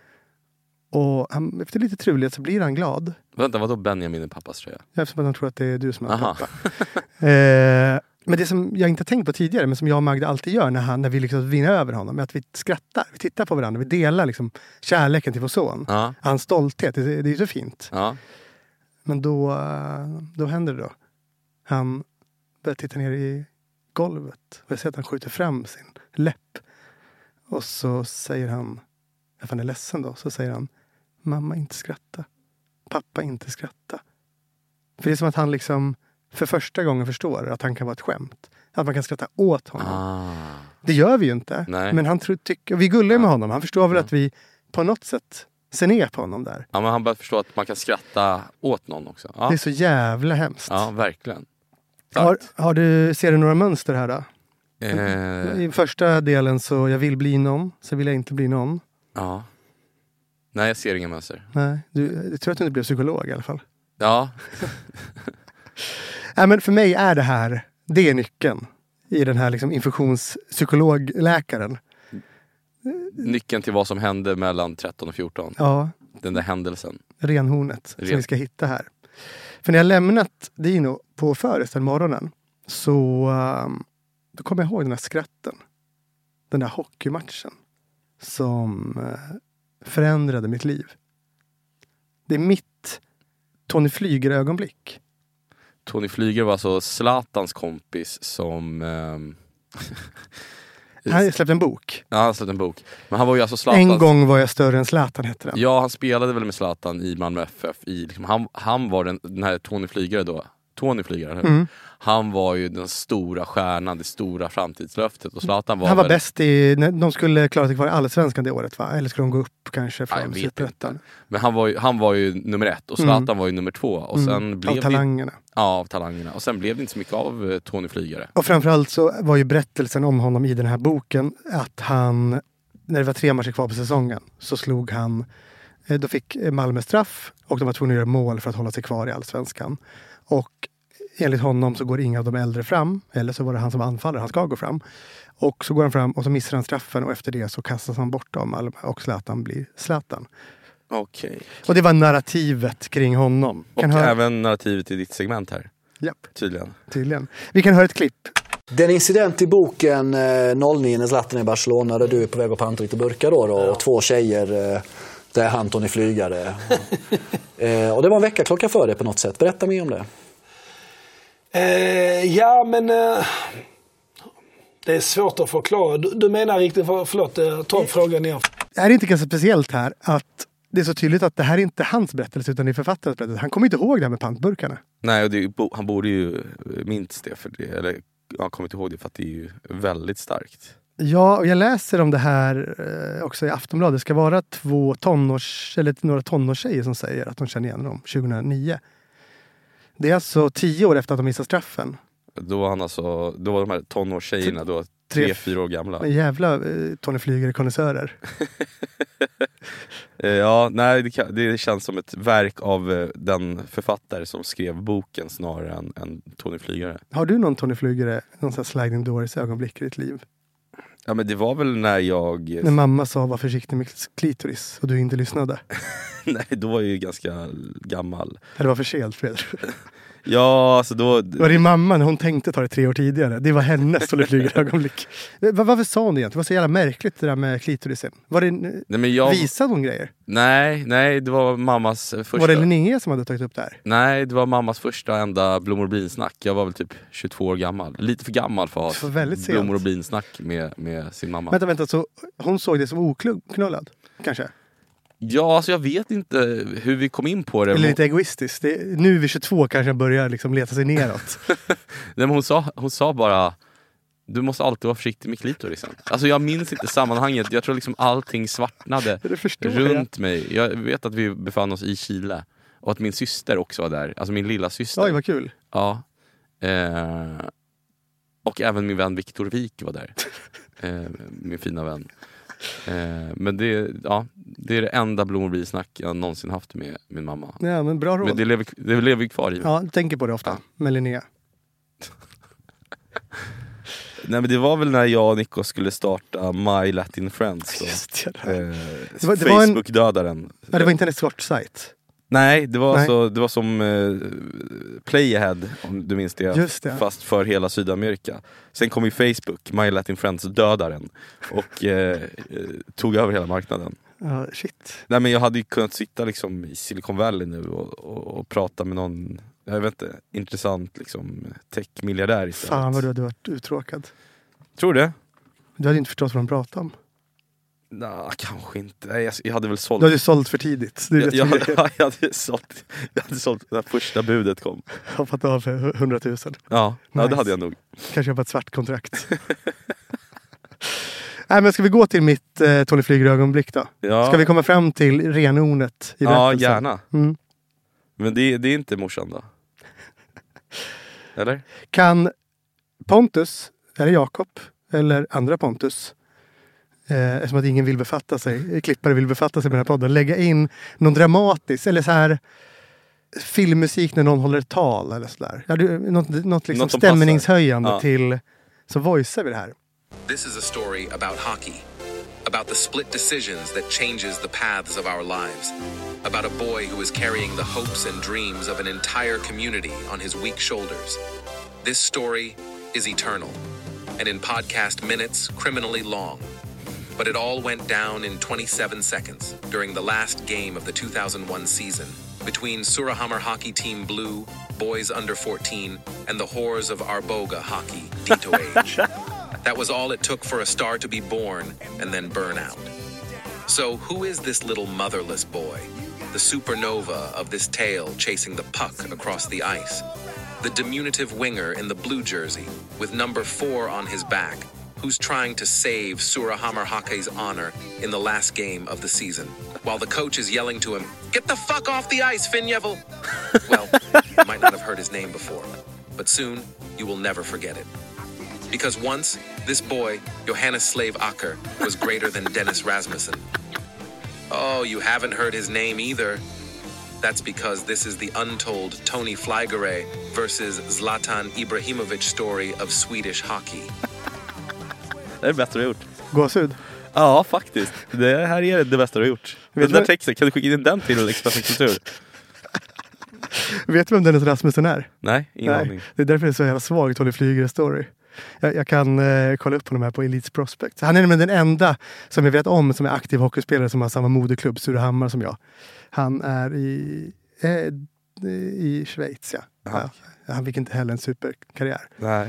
Och han, efter lite trulighet så blir han glad. Vänta, vadå Benjamin är pappas tröja? Eftersom att han tror att det är du som är Aha. pappa. eh, men det som jag inte tänkt på tidigare. Men som jag och Magda alltid gör. När, han, när vi liksom vinner över honom. Är att vi skrattar. Vi tittar på varandra. Vi delar liksom kärleken till vår son. Ja. Hans stolthet. Det, det är så fint. Ja. Men då, då händer det då. Han börjar titta ner i golvet. Och jag ser att han skjuter fram sin läpp. Och så säger han, när han är ledsen då, så säger han: mamma, inte skratta. Pappa, inte skratta. För det är som att han liksom för första gången förstår att han kan vara ett skämt. Att man kan skratta åt honom. Ah. Det gör vi ju inte. Nej. Men han tror, tycker, vi gullar ju med Ja. honom. Han förstår väl Ja. att vi på något sätt ser ner på honom där. Ja, men han börjar förstå att man kan skratta åt någon också. Ja, Det är så jävla hemskt. ja verkligen. Har, har du, ser du några mönster här då? Eh, I första delen så jag vill bli någon, så vill jag inte bli någon. ja. Nej, jag ser inga mönster. Nej, du, jag tror att du inte blev psykolog i alla fall. Ja. Nej, men för mig är det här, det är nyckeln i den här liksom infektionspsykologläkaren. Nyckeln till vad som hände mellan tretton och fjorton. Ja, Den där händelsen. renhornet Ren. som vi ska hitta här. För när jag lämnat Dino på Förest den morgonen så um, då kommer jag ihåg den här skratten. Den där hockeymatchen som uh, förändrade mitt liv. Det är mitt Tony Flyger-ögonblick. Tony Flyger var alltså Zlatans kompis som... ehm, Han släppte en bok. Ja, han släppte en bok. Men han var ju alltså Zlatans... En gång var jag större än Zlatan, hette den. Ja, han spelade väl med Zlatan i Malmö F F. I, liksom, han, han var den, den här Tony Flygare då. Tony Flygare, eller? Mm. Han var ju den stora stjärnan, det stora framtidslöftet. Och Zlatan var Han var väl... bäst i... när De skulle klara sig kvar i Allsvenskan det året, va? Eller skulle de gå upp kanske Ja, jag från vet Superettan? Men han var, ju, han var ju nummer ett och Zlatan Mm. var ju nummer två. Och sen Mm. blev Av det, talangerna. ja, av talangerna. Och sen blev det inte så mycket av eh, Tony Flygare. Och framförallt så var ju berättelsen om honom i den här boken att han, när det var tre matcher kvar på säsongen, så slog han, eh, då fick Malmö straff och de var tvungna att göra mål för att hålla sig kvar i Allsvenskan. Och enligt honom så går inga av de äldre fram, eller så var det han som anfaller, han ska gå fram. Och så går han fram och så missar han straffen och efter det så kastas han bort av Malmö och Zlatan blir Zlatan. Okej. Okay. Och det var narrativet kring honom. Och Kan höra... även narrativet i ditt segment här. Japp. Tydligen. Tydligen. Vi kan höra ett klipp. Den incident i boken eh, noll nio när Zlatan är i Barcelona där du är på väg att panta lite burkar då, då och två tjejer eh, där han Tony Flygare. eh, och det var en veckaklocka för det på något sätt. Berätta mer om det. Eh, ja, men eh, det är svårt att förklara. Du, du menar riktigt, för, förlåt, jag tar frågan igen. är det inte ganska speciellt här att det är så tydligt att det här är inte hans berättelse utan det är författarens berättelse. Han kommer inte ihåg det här med pantburkarna. Nej, och det, är- han borde ju minst det för det. Eller han kommer inte ihåg det för att det är ju väldigt starkt. Ja, och jag läser om det här eh, också i Aftonbladet. Det ska vara två tonårs, eller några tonårstjejer som säger att de känner igen dem tjugohundranio. Det är alltså tio år efter att de missade straffen. Då var han alltså, då var de här tonårstjejerna då Tre- tre, fyra år gamla. En jävla eh, Tony Flygare-konnässörer. Eh, Ja, nej, det, kan, det känns som ett verk av eh, den författare som skrev boken snarare än, än Tony Flygare. Har du någon Tony Flygare, någon sån här sliding doors ögonblick i ditt liv? Ja, men det var väl när jag... När mamma sa var försiktig med klitoris och du inte lyssnade. Nej, då var jag ju ganska gammal. Eller var för sent, Fredrik. Ja, alltså då... Det var din mamma när hon tänkte ta det tre år tidigare. Det var hennes Tony Flygare-ögonblick. Va- Varför sa hon det egentligen? Det var så jävla märkligt det där med klitorisen. Var det, Nej, men jag... visade hon grejer? Nej, nej, det var mammas första... Var det Linnea som hade tagit upp det här? Nej, det var mammas första enda blommor och bin-snack. Jag var väl typ tjugotvå år gammal. Lite för gammal för att För ha väldigt sent. blommor och bin-snack med, med sin mamma. Vänta, vänta, så hon såg det som oknullad? Kanske? Ja, alltså jag vet inte hur vi kom in på det. Eller lite egoistiskt. Det, nu vid tjugotvå kanske börjar liksom leta sig neråt. Nej, men hon, sa, hon sa bara, du måste alltid vara försiktig med klitorisen. Alltså jag minns inte sammanhanget. Jag tror liksom allting svartnade Det förstår runt mig. Jag vet att vi befann oss i Chile. Och att min syster också var där. Alltså min lilla syster. Oj, vad kul. Ja. Eh, och även min vän Viktor Wik var där. Eh, min fina vän. Eh, men det, ja, det är det enda blommor och bin-snack jag någonsin haft med min mamma. Ja, men bra råd. Men det lever, det lever kvar i mig. Ja, jag tänker på det ofta. Ja. Med Linnea. Nej, men det var väl när jag och Nico skulle starta My Latin Friends då. Just det. Eh, Det var- det var en- Facebook-dödaren. Ja, det var inte en sportsajt. Nej, det var, Nej. Så, det var som eh, Playahead, om du minns det, Just det. fast för hela Sydamerika. Sen kom ju Facebook, My Latin Friends, dödaren och eh, eh, tog över hela marknaden. Ja, shit. Nej, men jag hade ju kunnat sitta liksom i Silicon Valley nu och, och, och prata med någon, jag vet inte, intressant liksom tech-miljardär istället. Fan vad du hade varit uttråkad. Tror du det? Du hade inte förstått vad de pratade om. Nej, kanske inte. Nej, jag, jag hade väl sålt. Du hade ju sålt för tidigt. Det är jag, det jag, som är- hade, jag, hade sålt, jag hade sålt när första budet kom. hoppat av för hundratusen. Ja, ja Nice. det hade jag nog. Kanske på ett svart kontrakt. Nej, men ska vi gå till mitt eh, Tony Flygare-ögonblick då? Ja, Ska vi komma fram till renordet i ja berättelsen? gärna. Mm. Men det, det är inte morsan då? Eller? Kan Pontus, eller Jakob, eller andra Pontus, eh, eftersom att ingen vill befatta sig, klippare vill befatta sig med den här podden, lägga in någon dramatisk, eller så här filmmusik när någon håller ett tal eller sådär. Ja, du, något, något liksom Något som stämningshöjande passar. Ja. till, så voicear vi det här. This is a story about hockey, about the split decisions that changes the paths of our lives, about a boy who is carrying the hopes and dreams of an entire community on his weak shoulders. This story is eternal, and in podcast minutes, criminally long. But it all went down in twenty-seven seconds during the last game of the two thousand one season between Surahammar Hockey Team Blue, boys under fourteen, and the Whores of Arboga Hockey, Dito Age. That was all it took for a star to be born and then burn out. So who is this little motherless boy? The supernova of this tale chasing the puck across the ice. The diminutive winger in the blue jersey with number four on his back, who's trying to save Surahammar Hockey's honor in the last game of the season, while the coach is yelling to him, "Get the fuck off the ice, Finjevel!" Well, you might not have heard his name before, but soon you will never forget it. Because once, this boy, Johannes Slave Acker, was greater than Dennis Rasmussen. Oh, you haven't heard his name either. That's because this is the untold Tony Flygare versus Zlatan Ibrahimovic story of Swedish hockey. Det är det bästa du har gjort. Gåshud. Ja, faktiskt. Det här är det bästa du har gjort. Vet Den där du- texten, kan du skicka in den till Expressen Kultur? Vet du vem Dennis Rasmussen är? Nej, ingen Nej, aning. det är därför det är så jävla svag Tony Flygare-story. Jag, jag kan eh, kolla upp honom här på Elites Prospect. Han är nämligen den enda som jag vet om som är aktiv hockeyspelare som har samma moderklubb, Surahammar, som jag. Han är i, eh, i Schweiz, ja. Aha. ja. Han fick inte heller en superkarriär. Nej.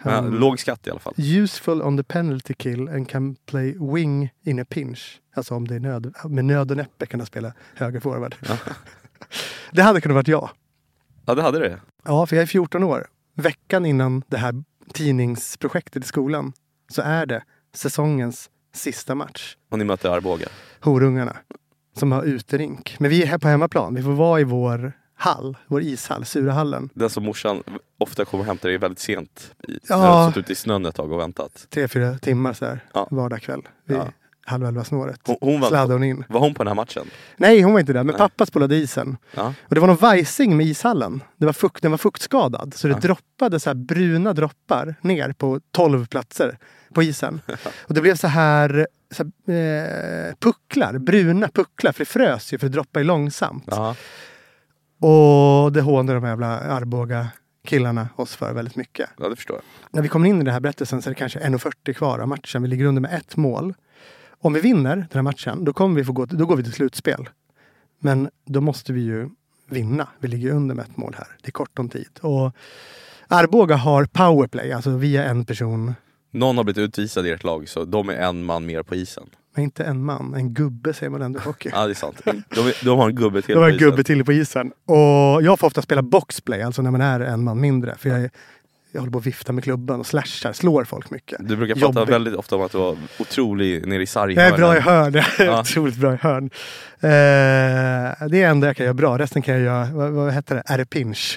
Ja, låg skatt i alla fall. Useful on the penalty kill and can play wing in a pinch. Alltså om det är nöd, med nöd och näppe kan han spela högerforward. Ja. Det hade kunnat varit jag. Ja, det hade det. Ja, för jag är fjorton år. Veckan innan det här tidningsprojektet i skolan så är det säsongens sista match. Och ni möter Arboga. Horungarna. Som har uterink. Men vi är här på hemmaplan. Vi får vara i vår hall, vår ishall, Surahallen. Den som morsan ofta kommer och hämtar är väldigt sent. I, ja. När har suttit i snön ett tag och väntat. Tre, fyra timmar så här. Ja. Vardag kväll. Vi ja. halv elva snåret. Hon, hon var, sladdade hon in. Var hon på den här matchen? Nej, hon var inte där. Men Nej. pappa spolade isen. Ja. Och det var någon vajsing med ishallen. Det var fukt, den var fuktskadad. Så det ja. droppade så här bruna droppar ner på tolv platser på isen. Och det blev så här, så här eh, pucklar, bruna pucklar. För det frös ju, för det droppade långsamt. Ja. Och det hånade de jävla Arboga killarna oss för väldigt mycket. Ja, det förstår jag. När vi kommer in i den här berättelsen så är det kanske en fyrtio kvar av matchen. Vi ligger under med ett mål. Om vi vinner den här matchen, då kommer vi få gå, då går vi till slutspel. Men då måste vi ju vinna. Vi ligger under med ett mål här. Det är kort om tid. Och Arboga har powerplay, alltså via en person. Någon har blivit utvisad i ert lag, så de är en man mer på isen. Men inte en man, en gubbe säger man ändå i hockey. Ja, det är sant. De, de har en gubbe till de har på en gubbe till på isen. Och jag får ofta spela boxplay, alltså när man är en man mindre. För jag, är, jag håller på att vifta med klubban och slashar, slår folk mycket. Du brukar prata Jobbig. väldigt ofta om att du var otrolig nere i sarghörnen. Jag är bra i hörn, jag är ja. otroligt bra i hörn. Eh, det är enda jag kan göra bra, resten kan jag göra, vad, vad heter det, är det pinch.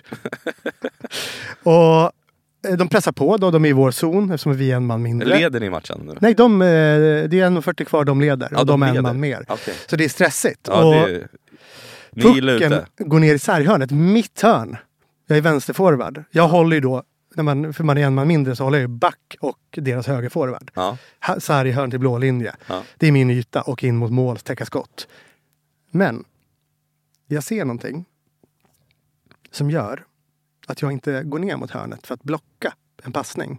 Och de pressar på då, de är i vår zon eftersom vi är en man mindre. Leder ni matchen nu? Nej, de, det är en fyrtio kvar, de leder. Ja, och de, de är leder. en man mer. Okay. Så det är stressigt. Ja, och det... Pucken går ner i sarghörnet, mitt hörn. Jag är vänsterforward. Jag håller ju då, när man, för man är en man mindre så håller jag ju back och deras högerforward. Ja. Sarghörn till blå linje. Ja. Det är min yta och in mot mål, täcka skott. Men jag ser någonting som gör att jag inte går ner mot hörnet för att blocka en passning.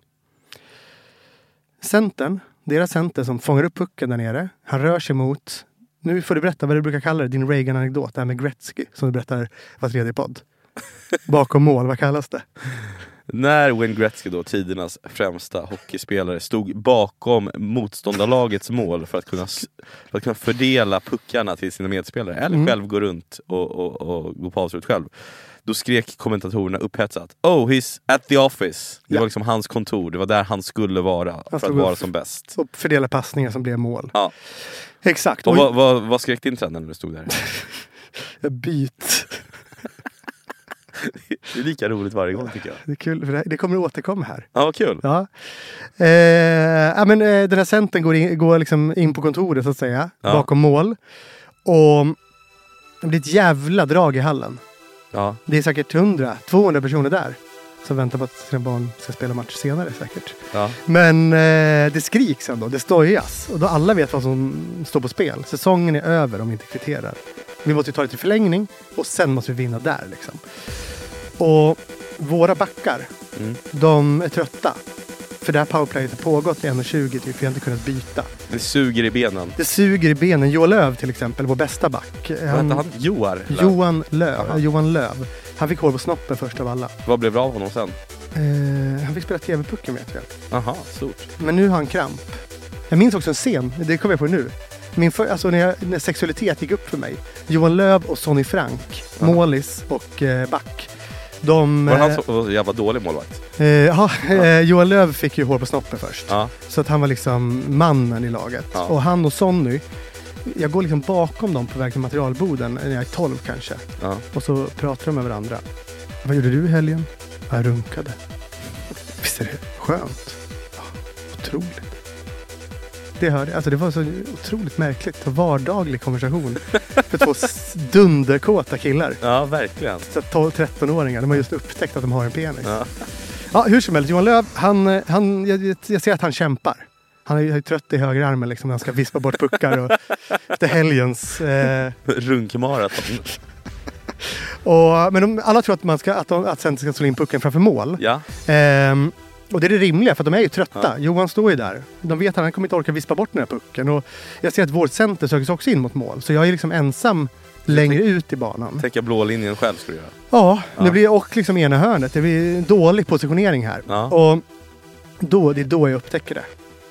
Centern, deras center som fångar upp pucken där nere, han rör sig mot, nu får du berätta vad du brukar kalla det, din Reagan-anekdot, det här med Gretzky som du berättar var tredje podd. Bakom mål, vad kallas det? När Wayne Gretzky då, tidernas främsta hockeyspelare, stod bakom motståndarlagets mål för att kunna, för att kunna fördela puckarna till sina medspelare, eller mm. själv gå runt och, och, och gå pausut själv. Då skrek kommentatorerna upphetsat: Oh, he's at the office. Det ja. var liksom hans kontor. Det var där han skulle vara han för att vara som bäst. Och fördela passningar som blev mål. Ja. Exakt. Och, och vad, vad, vad skrek din tränare när du stod där? Jag byt. Det är lika roligt varje gång tycker jag. Det är kul, för det, det kommer att återkomma här. Ja, vad kul. Ja. Eh, ja, men, eh, den här centern går, in, går liksom in på kontoret så att säga. Ja. Bakom mål. Och det blir ett jävla drag i hallen. Ja. Det är säkert hundra, tvåhundra personer där som väntar på att sina barn ska spela match senare säkert. Ja. Men eh, det skriks ändå, det stojas. Och då alla vet vad som står på spel. Säsongen är över om vi inte kvitterar. Vi måste ta det till förlängning och sen måste vi vinna där liksom. Och våra backar, mm. de är trötta. För det här powerplayet har pågått i en tjugo till, för vi har inte kunnat byta. Det suger i benen. Det suger i benen. Johan Löv till exempel, vår bästa back. Vad hette han? Joar? Johan Löv. Johan Löv. Han fick hår på snoppen först av alla. Vad blev bra av honom sen? Eh, han fick spela tv-pucken vet jag. Aha, stort. Men nu har han kramp. Jag minns också en scen, det kommer jag på nu. Min för, alltså när, jag, när sexualitet gick upp för mig. Johan Löv och Sonny Frank. Aha. Målis och eh, back. De, var han så jävla dålig målvakt? Eh, ja, eh, Johan Löv fick ju hår på snoppen först. Ja. Så att han var liksom mannen i laget. Ja. Och han och Sonny, jag går liksom bakom dem på väg till materialboden när jag är tolv kanske. Ja. Och så pratar de med varandra. Vad gjorde du i helgen? Jag runkade. Visst är det skönt? Ja, otroligt. Det hörde, alltså det var så otroligt märkligt och vardaglig konversation för två dunderkåta killar. Ja, verkligen. Så tolv-tretton-åringar, de har just upptäckt att de har en penis. Ja, ja hur som helst, Johan Löv, han, han, jag, jag ser att han kämpar. Han är ju trött i högerarmen liksom, när han ska vispa bort puckar och efter helgens... Eh... runkmaraton. och, men de, alla tror att man ska, att, de, att sen ska slå in pucken framför mål. Ja. Ehm, Och det är det rimliga, för de är ju trötta. Ja. Johan står ju där. De vet att han kommer inte orka vispa bort den här pucken. Och jag ser att vårt center söker sig också in mot mål. Så jag är liksom ensam längre tänk, ut i banan. Täcka blå linjen själv skulle du göra. Ja, ja. Det blir och liksom ena hörnet. Det blir en dålig positionering här. Ja. Och då, det är då jag upptäcker det.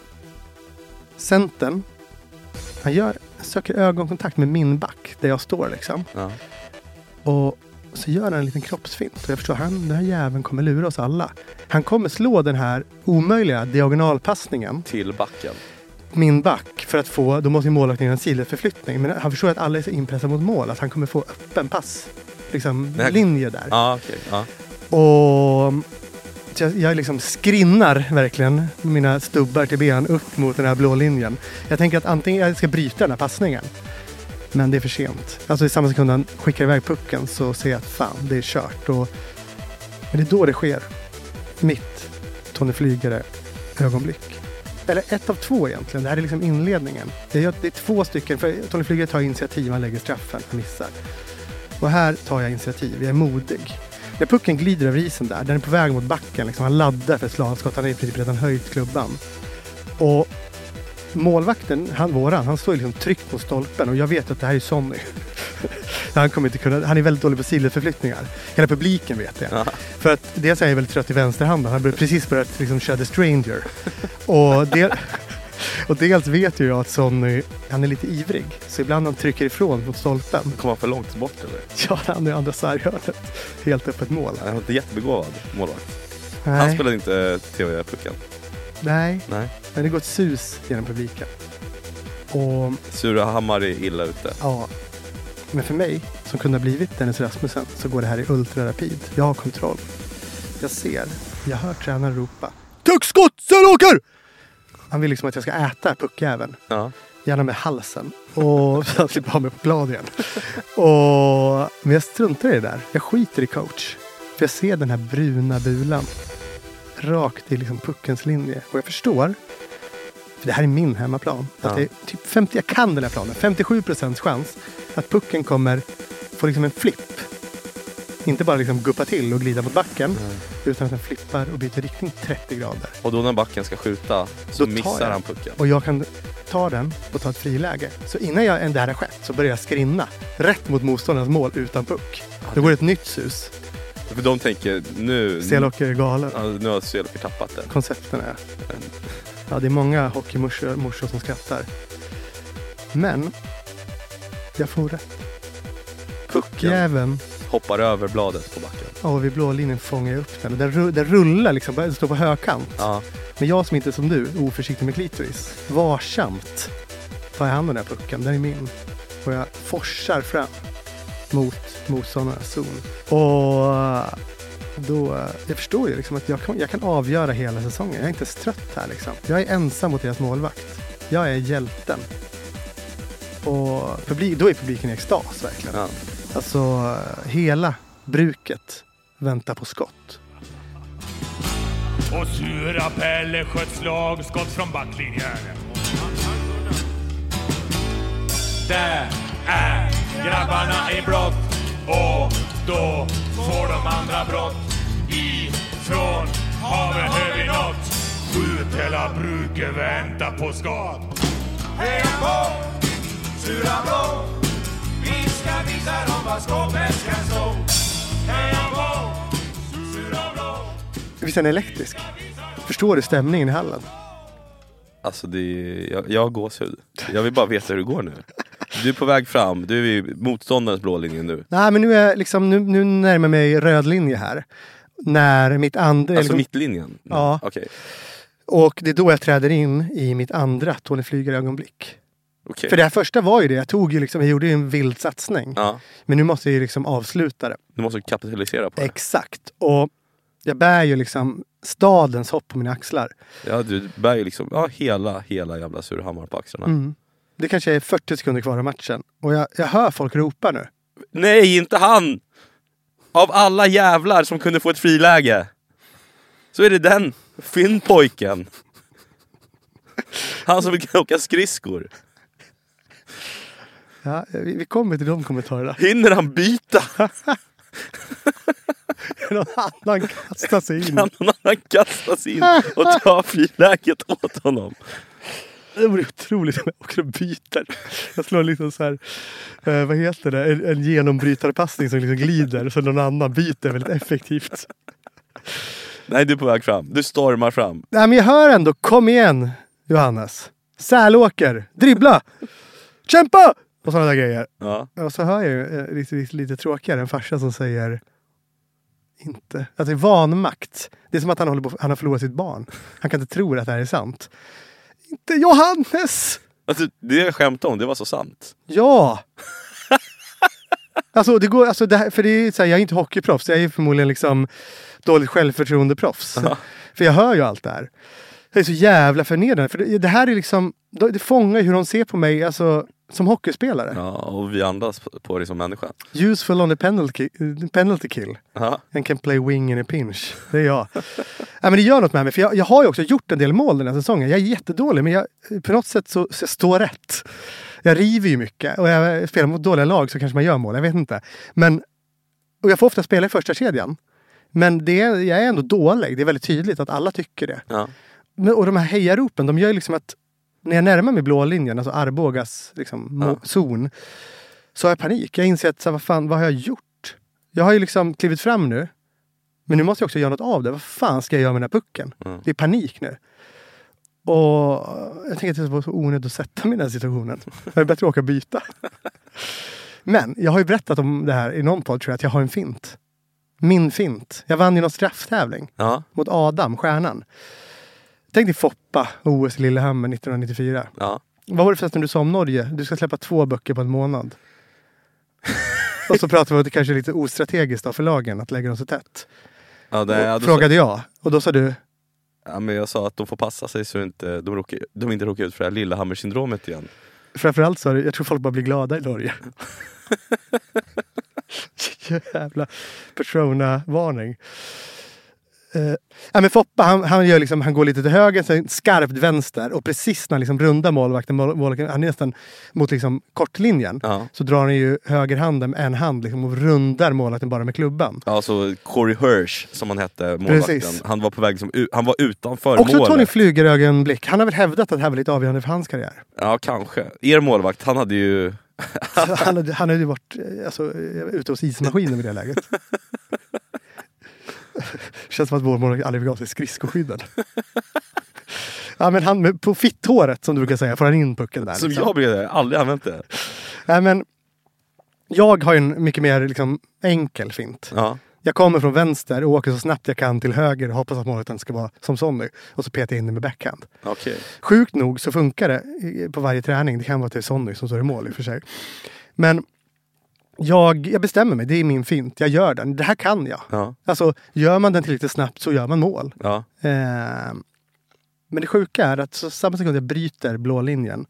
Centern, han gör, söker ögonkontakt med min back där jag står liksom. Ja. Och så gör han en liten kroppsfint. Och jag förstår, han, den här jäveln kommer lura oss alla. Han kommer slå den här omöjliga diagonalpassningen Till backen. min back för att få, då måste ju målvakten göra en sidledsförflyttning. Men han förstår att alla är så inpressade mot mål att han kommer få öppen pass. Liksom Nej. linje där. Ja, okej. Ja. Och så jag, jag liksom skrinnar verkligen mina stubbar till ben upp mot den här blå linjen. Jag tänker att antingen jag ska bryta den här passningen. Men det är för sent. Alltså i samma sekund han skickar iväg pucken så ser jag att fan, det är kört. Och, men det är då det sker. Mitt Tony Flygare ögonblick. Eller ett av två egentligen. Det här är liksom inledningen. Det är, det är två stycken. För Tony Flygare tar initiativ, han lägger straffen, han missar. Och här tar jag initiativ, jag är modig. När pucken glider över isen där, den är på väg mot backen. Liksom, han laddar för ett slagskott, han har i princip redan höjt klubban. Och målvakten, han våran, han står liksom tryckt på stolpen. Och jag vet att det här är Sonny. han, kommer inte kunna, han är väldigt dålig på sidledsförflyttningar. Hela publiken vet det. Ja. För att dels är jag väldigt trött i vänsterhanden. Han började precis börjat liksom köra The Stranger. Och det... Och dels vet ju jag att Sonny, han är lite ivrig. Så ibland han trycker ifrån mot stolpen. Kommer han för långt bort eller? Ja, han är andra sarghörnet. Helt öppet mål. Han är inte jättebegåvad målvakt. Nej. Han spelade inte T V-pucken. Nej. Nej. Men det går ett sus genom publiken. Och Surahammar är illa ute. ja. Men för mig, som kunde ha blivit Dennis Rasmussen, så går det här i ultrarapid. Jag har kontroll. Jag ser, jag hör tränaren ropa. Tuckskott, Söråker! Han vill liksom att jag ska äta puckjäveln. Ja. Gärna med halsen. Och så slipper ha mig på blad igen. Och, men jag struntar i det där. Jag skiter i coach. För jag ser den här bruna bulan. Rakt i liksom puckens linje. Och jag förstår. För det här är min hemmaplan. Att Ja. det är typ femtio, jag kan den här planen. femtiosju procent chans att pucken kommer få liksom en flipp. Inte bara liksom guppa till och glida mot backen. Mm. Utan att den flippar och byter riktning trettio grader. Och då när backen ska skjuta så Då tar missar jag. han pucken. Och jag kan ta den och ta ett friläge. Så innan jag, det här har skett så börjar jag skrinna rätt mot motståndarnas mål utan puck. Då går det ett nytt sus. För de tänker nu... Selåker är galen. Ja, nu har Selåker tappat den. Koncepten är... Ja, det är många hockeymorsor morsor som skrattar. Men jag får rätt. Pucken Jäveln. hoppar över bladet på backen. Ja, och vid blå linjen fångar jag upp den. Och den, ru- den rullar liksom, den står på högkant. Ja. Men jag som inte är som du, oförsiktig med klitoris. Varsamt tar jag hand om den här pucken. Den är min. Och jag forsar fram mot motståndarnas zon. Och då, jag förstår ju liksom att jag kan, jag kan avgöra hela säsongen. Jag är inte ens trött här liksom. Jag är ensam mot deras målvakt. Jag är hjälten. Och publik, då är publiken i extas verkligen. Ja. Alltså hela bruket väntar på skott. Och sura Pelle sköt slagskott från backlinjen. Där är grabbarna i brott. Och då får de andra brott. Ifrån haven hör vi något. Skjut hela bruket, vänta på skott. Heja på, sura blå. Vi ska visa dem vad skåpet ska stå. Heja på, sura blå. Visst är den elektrisk? Förstår du stämningen i hallen? Alltså det är, jag, jag har gåshud. Jag vill bara veta hur det går nu. Du är på väg fram, du är vid motståndarens blå linje nu. Nej, men nu är jag liksom, nu, nu närmar mig röd linje här. När mitt andra... Alltså liksom, mittlinjen? Ja. Okej. och det är då jag träder in i mitt andra Tony Flygare-ögonblick. Okej. För det här första var ju det. Jag tog ju liksom, jag gjorde ju en vild satsning. Ja. Men nu måste jag ju liksom avsluta det. Du måste kapitalisera på det. Exakt. Och jag bär ju liksom stadens hopp på mina axlar. Ja, du bär ju liksom ja, hela, hela jävla Surahammar på axlarna. Mm. Det kanske är fyrtio sekunder kvar av matchen. Och jag, jag hör folk ropa nu. Nej, inte han! Av alla jävlar som kunde få ett friläge så är det den Finnpojken. Han som vill åka skridskor. Ja, vi, vi kommer till de kommentarerna. Hinner han byta? Någon annan kastar sig in. Kan någon annan kasta sig in och ta friläget åt honom? Det vore otroligt om jag åker och byter. Jag slår liksom så här, eh, vad heter det? En, en genombrytarpassning som liksom glider så någon annan byter väldigt effektivt. Nej, du är på väg fram. Du stormar fram. Nej, men jag hör ändå, kom igen Johannes. Sälåker, dribbla, kämpa! Och sådana där grejer. Ja. Och så hör jag ju eh, lite, lite, lite tråkigare en farsa som säger inte. Alltså det är vanmakt. Det är som att han, håller på, han har förlorat sitt barn. Han kan inte tro att det här är sant. Inte Johannes! Alltså, det jag skämtade om, det var så sant. Ja! Alltså det går, alltså det här, för det är så här, jag är inte hockeyproffs. Jag är förmodligen liksom dåligt självförtroendeproffs. Ja. För jag hör ju allt det här. Det är så jävla förnedrande. För det, det här är liksom, det fångar hur de ser på mig alltså, som hockeyspelare. Ja, och vi andas på det som människa. Useful on the penalty, penalty kill. Ja. And can play wing in a pinch. Det är jag. Ja, men det gör något med mig. För jag, jag har ju också gjort en del mål den här säsongen. Jag är jättedålig. Men jag, på något sätt så, så jag står rätt. Jag river ju mycket. Och jag spelar mot dåliga lag så kanske man gör mål. Jag vet inte. Men, och jag får ofta spela i första kedjan. Men det, jag är ändå dålig. Det är väldigt tydligt att alla tycker det. Ja. Men, och de här hejaropen, de gör ju liksom att när jag närmar mig blå linjen, alltså Arbogas liksom, Ja. mo- zon, så har jag panik. Jag inser att, så här, vad fan, vad har jag gjort? Jag har ju liksom klivit fram nu. Men nu måste jag också göra något av det. Vad fan ska jag göra med den här pucken? Mm. Det är panik nu. Och jag tänker att det var så onödigt att sätta mig i den här situationen. Jag är bättre att åka och byta. Men jag har ju berättat om det här i någon podd, tror jag, att jag har en fint. Min fint. Jag vann ju någon strafftävling Ja. mot Adam, stjärnan. Tänk dig Foppa, O S i Lillehammer nittonhundranittiofyra. Ja. Vad var det förresten du sa om Norge? Du ska släppa två böcker på en månad. Och så pratar vi om att det kanske är lite ostrategiskt av förlagen att lägga dem så tätt. Ja, det, ja, då Frågade jag. Och då sa du, Ja, men jag sa att de får passa sig så inte, de, råkar, de inte råkar ut för det här Lillehammer-syndromet igen. framförallt sa du, jag tror folk bara blir glada i Norge. Jävla Persona-varning. Uh, ja, men Foppa, han, han, gör liksom, han går lite till höger, sen skarpt vänster. Och precis när han liksom rundar målvakten, mål, målvakten, han är nästan mot liksom kortlinjen. Ja. Så drar han ju högerhanden med en hand liksom, och rundar målvakten bara med klubban. Alltså Corey Hirsch, som han hette, målvakten. Precis. Han var på väg som, han var utanför Också målet. Tony Flyger-ögonblick. Han har väl hävdat att det här var lite avgörande för hans karriär. Ja, kanske. Er målvakt, han hade ju... Så han hade, han hade ju varit eh, alltså, eh, ute hos ismaskinen i det läget. Känns som att vår målvakt aldrig gav sig skridskoskydden. Ja, men han med, på fitthåret, som du brukar säga, får han in pucken där. Som liksom. jag brukade, aldrig använt det. Ja, men jag har ju en mycket mer liksom, enkel fint. Ja. Jag kommer från vänster och åker så snabbt jag kan till höger och hoppas att målvakten ska vara som Sonny. Och så petar jag in det med backhand. Okej. Sjukt nog så funkar det i- på varje träning. Det kan vara till Sonny som står i mål i och för sig. Men jag, jag bestämmer mig. Det är min fint. Jag gör den. Det här kan jag. Ja. Alltså, gör man den tillräckligt snabbt så gör man mål. Ja. Eh, men det sjuka är att så samma sekund jag bryter blå linjen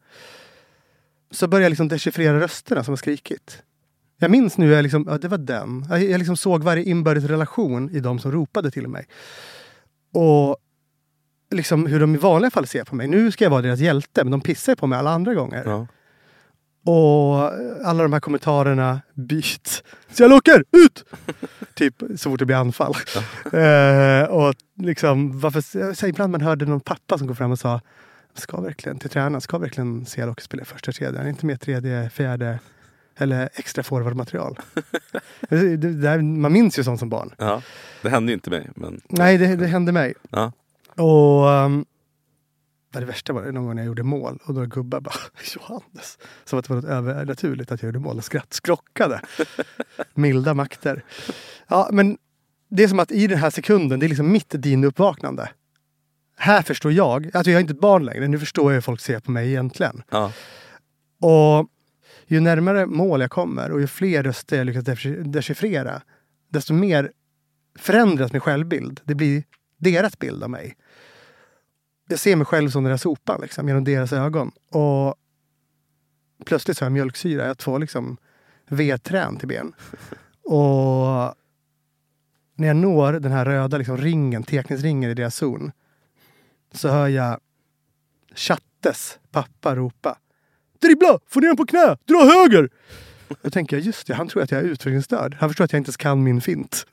så börjar jag liksom dechiffrera rösterna som har skrikit. Jag minns nu, jag liksom, ja, det var den. Jag, jag liksom såg varje inbördes relation i de som ropade till mig. Och liksom hur de i vanliga fall ser på mig. Nu ska jag vara deras hjälte, men de pissar på mig alla andra gånger. Ja. Och alla de här kommentarerna, byt. Så jag åker ut! Typ så fort det blir anfall. eh, och liksom, varför, så ibland man hörde någon pappa som kom fram och sa, ska verkligen till tränaren, ska verkligen se och spela i första kedjan. Han är inte med tredje, fjärde eller extra forwardmaterial. det, det, där, man minns ju sånt som barn. Ja. Det hände ju inte mig, men... Nej, det, det hände mig. Ja. Och um, det värsta var det någon gång när jag gjorde mål och då gubbar bara, Johannes. Som att det var något övernaturligt att jag gjorde mål och skratt, skrockade. Milda makter. Ja, men det är som att i den här sekunden, det är liksom mitt din uppvaknande. Här förstår jag, alltså jag är inte ett barn längre, nu förstår jag hur folk ser på mig egentligen. Ja. Och ju närmare mål jag kommer och ju fler röster jag lyckas dechiffrera, desto mer förändras min självbild. Det blir deras bild av mig. Jag ser mig själv som den där sopan liksom, genom deras ögon. Och plötsligt så har jag mjölksyra. Jag har två liksom vedträn till ben. Och när jag når den här röda liksom, ringen, tekningsringen i deras zon, så hör jag Chattes pappa ropa: dribbla! Få ner den på knä! Dra höger! Då tänker jag, just det, han tror att jag är utvecklingsstörd. Han förstår att jag inte kan min fint.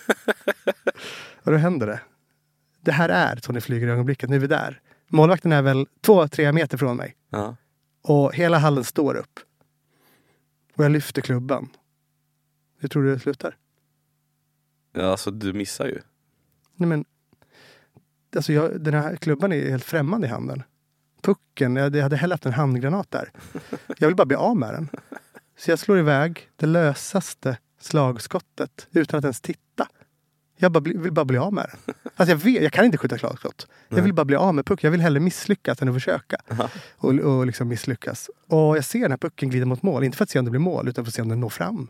Och då händer det. Det här är Tony Flyger i ögonblicket. Nu är vi där. Målvakten är väl två, tre meter från mig. Ja. Och hela hallen står upp. Och jag lyfter klubban. Hur tror du det slutar? Ja, alltså du missar ju. Nej, men alltså jag, den här klubban är helt främmande i handen. Pucken, jag, jag hade hellre haft en handgranat där. Jag vill bara bli av med den. Så jag slår iväg det lösaste slagskottet utan att ens titta. Jag bara bli, vill bara bli av med den. Alltså jag, vet, jag kan inte skjuta slagskott. Jag vill bara bli av med pucken. Jag vill hellre misslyckas än att försöka. Och, och liksom misslyckas. Och jag ser den här pucken glida mot mål. Inte för att se om det blir mål, utan för att se om den når fram.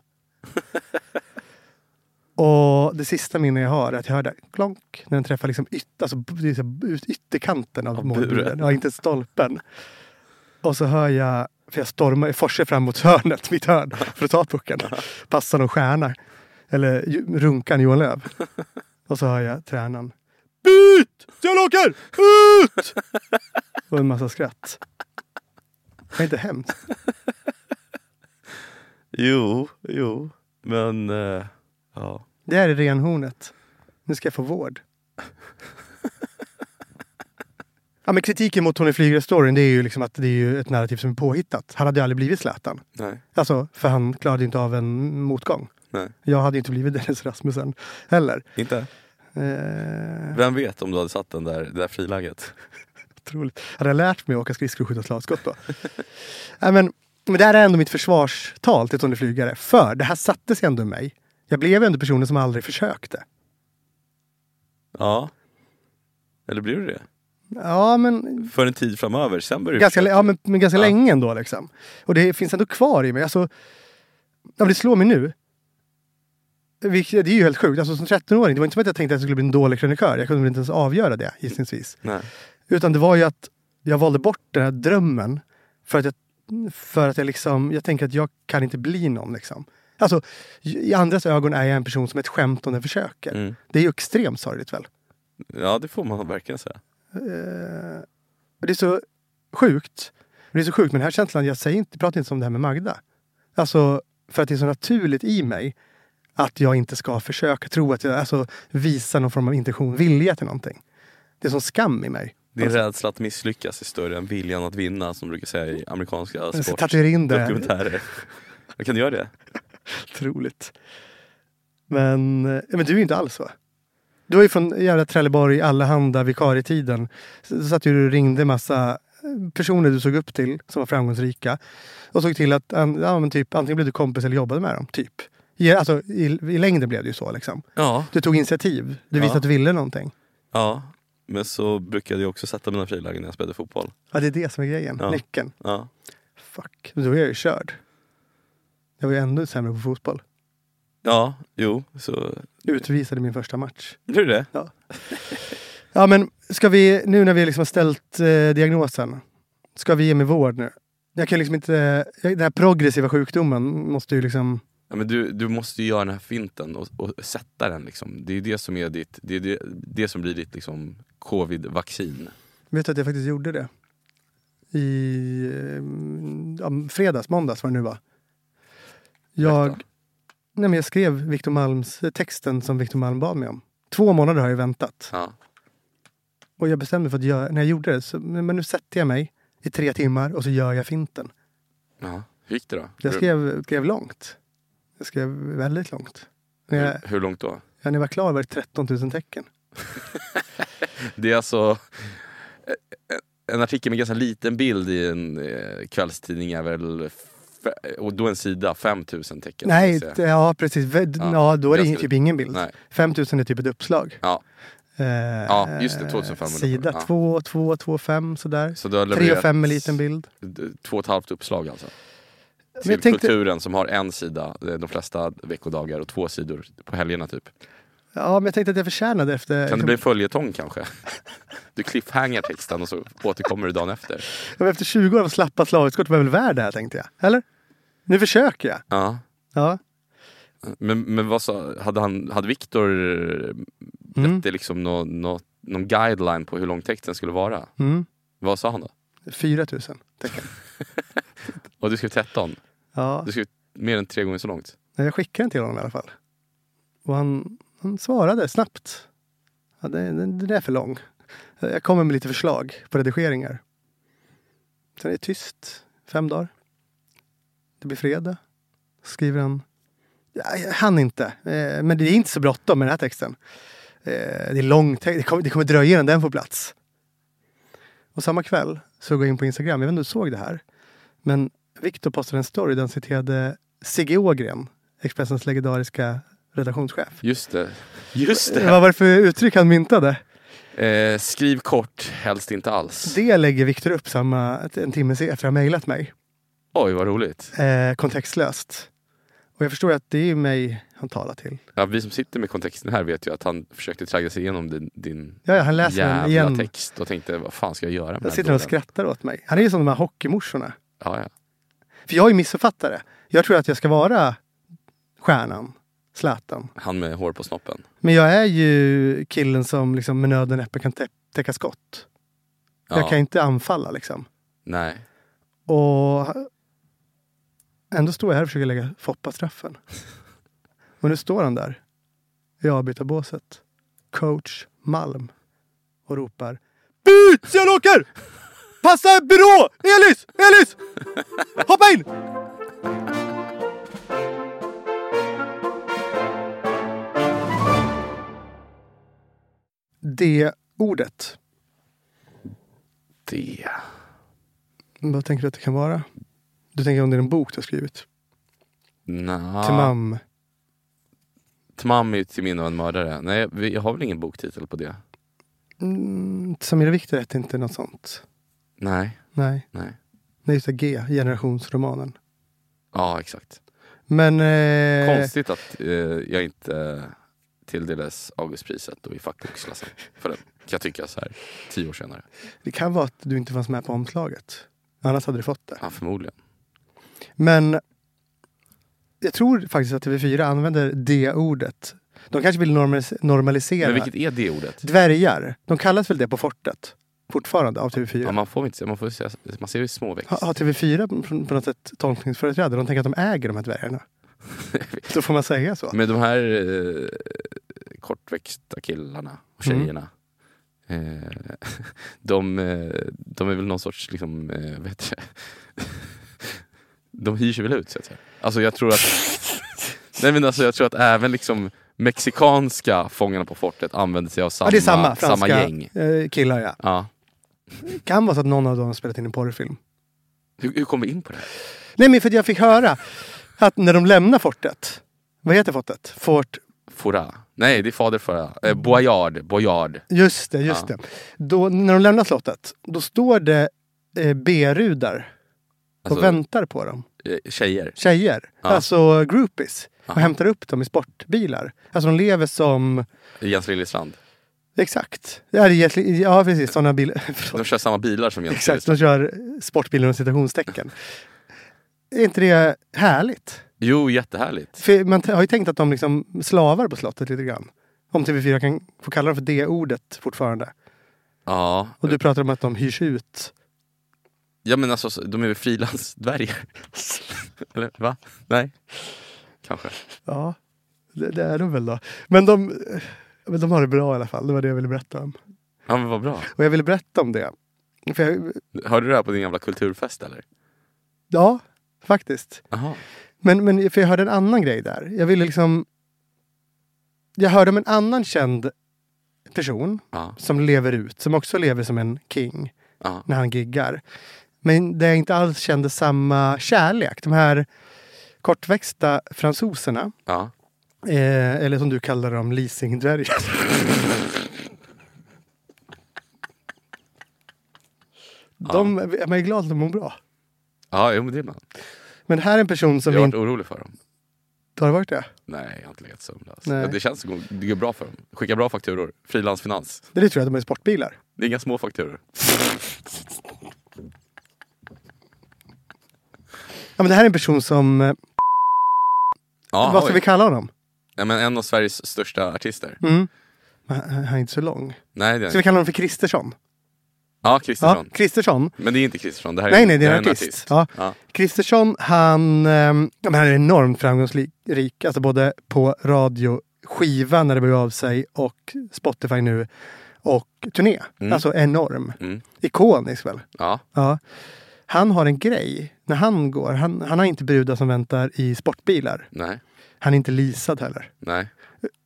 Och det sista minne jag har är att jag hörde klonk när den träffar liksom yt, alltså, ytterkanten av målburen. Ja, inte stolpen. Och så hör jag, för jag stormar, jag forsar fram mot hörnet, mitt hörn, för att ta pucken. Passar någon stjärna. Eller runkan Johan Löv. Och så hör jag tränaren. Byt! Stjärnåker! Ut! Och en massa skratt. Det är inte hemskt. Jo, jo. Men, uh, ja. Det här är renhornet. Nu ska jag få vård. Ja, men kritiken mot Tony Flygare-storyn, det är ju liksom att det är ju ett narrativ som är påhittat. Han hade ju aldrig blivit Zlatan. Nej. Alltså, för han klarade inte av en motgång. Nej. Jag hade inte blivit Dennis Rasmussen heller. Inte? Eh... Vem vet om du hade satt den där, det där friläget? Otroligt. Hade jag lärt mig att åka skridskor och skjuta slagskott då? Nej, men, men det här är ändå mitt försvarstal till Tony Flygare. För det här sattes ändå i mig. Jag blev ändå personen som aldrig försökte. Ja. Eller blir du det? Ja, men... För en tid framöver, sen börjar du ganska, försöka. ja, men, men ganska Ja. länge ändå liksom. Och det finns ändå kvar i mig. Alltså, ja, det slår mig nu. Vilket, det är ju helt sjukt. Alltså som tretton-åring, det var inte som att jag tänkte att jag skulle bli en dålig krönikör. Jag kunde väl inte ens avgöra det, gissningsvis. Nej. Utan det var ju att jag valde bort den här drömmen. För att jag, för att jag liksom, jag tänker att jag kan inte bli någon liksom. Alltså, i andras ögon är jag en person som är ett skämt om den försöker. Mm. Det är ju extremt sorgligt väl? Ja, det får man verkligen säga. Uh, det är så sjukt. Det är så sjukt, men den här känslan, jag säger inte, pratar inte om det här med Magda. Alltså, för att det är så naturligt i mig att jag inte ska försöka tro att jag, alltså visa någon form av intention, vilja till någonting. Det är sån skam i mig. Din alltså, rädsla att misslyckas är större än viljan att vinna, som brukar säga i amerikanska sportdokumentärer. Jag kan du göra det? Otroligt. Men, men du är ju inte alls så. Du var ju från jävla Trelleborg, Allehanda, vikarietiden. Så satt du och ringde massa personer du såg upp till som var framgångsrika. Och såg till att ja, men typ, antingen blev du kompis eller jobbade med dem. Typ. I, alltså, i, i längden blev det ju så liksom. Ja. Du tog initiativ. Du visste ja. att du ville någonting. Ja, men så brukade jag också sätta mina frilägen när jag spelade fotboll. Ja, det är det som är grejen. Ja. Nyckeln. Ja. Fuck, då är jag ju körd. Jag var ju ändå sämre på fotboll. Ja, jo. Så... Utvisade min första match. Blir det? Ja. Ja, men ska vi, nu när vi liksom har ställt eh, diagnosen, ska vi ge mig vård nu? Jag kan liksom inte, den här progressiva sjukdomen måste ju liksom... Ja, men du, du måste ju göra den här finten och, och sätta den liksom. Det är det som är ditt, det är det, det som blir ditt liksom covid-vaccin. Vet du att jag faktiskt gjorde det? I ja, fredags, måndags var det nu va? Jag, nej, men jag skrev Victor Malms texten som Victor Malm bad mig om. Två månader har jag väntat. Ja. Och jag bestämde för att göra, när jag gjorde det, så, men nu sätter jag mig i tre timmar och så gör jag finten. Ja. Hur gick det då? Jag skrev, skrev långt. Jag skrev väldigt långt. När jag, hur, hur långt då? Ja, när jag var klar var det tretton tusen tecken. Det är alltså en artikel med ganska liten bild i en eh, kvällstidning är väl och då en sida fem tusen tecken. Nej, ja precis. Ja, ja då är det ganska... typ ingen bild. Nej. fem tusen är typ ett uppslag. Ja. Eh, ja, just det, tjugofemhundra. Sida ja. två, två, två, fem sådär. Så du har tre och fem med liten bild. Två och ett halvt uppslag alltså. Men jag till tänkte... Kulturen som har en sida de flesta veckodagar och två sidor på helgerna typ. Ja, men jag tänkte att jag förtjänade efter... Kan det bli en följetong kanske? Du cliffhanger texten och så återkommer du dagen efter. Ja, efter tjugo år av slappa slagskott var jag väl värd det här, tänkte jag. Eller? Nu försöker jag. Ja. Ja. Men, men vad sa, hade, han, hade Victor gett mm. det liksom nå, nå, någon guideline på hur lång texten skulle vara? Mm. Vad sa han då? fyra tusen tecken. Och du skrev tretton? Ja. Du skrev mer än tre gånger så långt? Jag skickade den till honom i alla fall. Och han, han svarade snabbt. Ja, det, det, det är för lång. Jag kommer med lite förslag på redigeringar. Sen är det tyst. Fem dagar. Det blir fredag. Skriver han. Ja, han inte. Men det är inte så bråttom med den här texten. Eh, det är långt, det kommer, det kommer dröja innan den får plats. Och samma kväll så går jag in på Instagram, jag vet inte om du såg det här. Men Victor postade en story där han citerade Sigge Ågren, Expressens legendariska redaktionschef. Just det. Just det. Vad var det för uttryck han myntade? Eh, skriv kort, helst inte alls. Det lägger Victor upp samma, en timme efter att ha mejlat mig. Oj, vad roligt. Eh, kontextlöst. Och jag förstår att det är mig han talar till. Ja, vi som sitter med kontexten här vet ju att han försökte tragga sig igenom din, din ja, ja, han läser jävla den igen. text och tänkte, vad fan ska jag göra med Jag den sitter och skrattar åt mig. Han är ju som de här hockeymorsorna. Ja, ja. För jag är missuppfattare. Jag tror att jag ska vara stjärnan, Zlatan. Han med hår på snoppen. Men jag är ju killen som liksom med nöden näppe kan tä- täcka skott. Ja. Jag kan inte anfalla liksom. Nej. Och ändå står jag här och försöker lägga Foppa-straffen. Och nu står han där i avbytarbåset. Coach Malm. Och ropar: Byt! Jag åker! Passa byrå! Elis! Elis! Hoppa in! Det ordet. Det. Vad tänker du att det kan vara? Du tänker om det är en bok du har skrivit? Nå. Timam. Timam är ju till min och en mördare. Nej, vi- jag har väl ingen boktitel på det. Mm, Samira Victor heter inte något sånt. Nej, Nej. nej. Nej, just det. G. Generationsromanen. Ja, exakt. Men... Eh, Konstigt att eh, jag inte eh, tilldelades Augustpriset och i fackboksklassen för den. Kan jag tycka så här tio år senare. det kan vara att du inte fanns med på omslaget. Annars hade du fått det. Ja, förmodligen. Men jag tror faktiskt att T V fyra använder det ordet. De kanske vill normalis- normalisera. Men vilket är det ordet? Dvärgar. De kallas väl det på fortet. Fortfarande av T V fyra. Ja, man får inte se, man får se, man ser ju småväxt. Ha- Har T V fyra på, på något sätt tolkningsföreträdare? De tänker att de äger de här dvärgarna. Då får man säga så. Men de här eh, kortväxta killarna och Mm. tjejerna eh, de, eh, de är väl någon sorts liksom, eh, vet jag, de hyr sig väl ut så att säga. Alltså jag tror att nej men alltså jag tror att även liksom mexikanska fångarna på fortet använder sig av samma, Ja, det är samma franska samma gäng. eh, killar, ja. Ja. Kan vara så att någon av dem har spelat in en porrfilm. Hur, hur kom vi in på det här? Nej, men för att jag fick höra att när de lämnar fortet. Vad heter fortet? Fort... Fora. Nej, det är fader Fora. Eh, Boyard. Boyard. Just det, just Ja. det. Då, när de lämnar slottet, då står det eh, B-rudar och Alltså, väntar på dem. eh, tjejer. Tjejer. Ja. Alltså groupies. Och Aha. hämtar upp dem i sportbilar. Alltså de lever som... Jens Liljestrand. Exakt. Ja, det är, jätte- ja precis. Sådana bilar. De kör samma bilar som Jens Exakt, Liljestrand. de kör sportbilar och citationstecken. Är inte det härligt? Jo, jättehärligt. För man t- har ju tänkt att de liksom slavar på slottet lite grann. Om T V fyra kan få kalla dem för det ordet fortfarande. Ja. Och du pratar om att de hyrs ut. Ja men alltså de är väl frilansdvärgar? Eller va? Nej? Kanske. Ja, det, det är de väl då. Men de, men de har det bra i alla fall. Det var det jag ville berätta om. Ja men vad bra. Och jag ville berätta om det. För jag, Hörde du det här på din jävla kulturfest eller? ja, faktiskt. Jaha. Men, men för jag hörde en annan grej där. Jag ville liksom... Jag hörde om en annan känd person Ja. som lever ut. Som också lever som en king Ja. när han giggar. Men där jag inte alls kände samma kärlek. De här kortväxta fransoserna. Ja. Eh, eller som du kallar dem, leasingdvärgar. De, man är glad att de mår bra. Ja, jo, men det är man. Men här är en person som Jag har varit inte... orolig för dem. Har det varit det? Nej, jag har inte legat sömnlös. Nej. Ja, det känns som det går bra för dem. Skicka bra fakturor. Frilansfinans. Det tror jag att de är sportbilar. Det är inga små fakturor. Ja, men det här är en person som... eh, Ja, vad ska oj. vi kalla honom? Ja, men en av Sveriges största artister. Mm. Men Han han är inte så lång. Nej, det är Ska vi kalla honom för Kristersson? Ja, Ja, Kristersson. Kristersson. Men det är inte Kristersson. Det här är, Nej, nej, det är här en artist. Ja. Ja. Kristersson, han, ehm, ja, men han är enormt framgångsrik. Alltså både på radio, skiva när det börjar av sig och Spotify nu. Och turné. Mm. Alltså enorm. Mm. Ikonisk väl? Ja. Ja. Han har en grej när han går. Han, han har inte brudar som väntar i sportbilar. Nej. Han är inte leasad heller. Nej.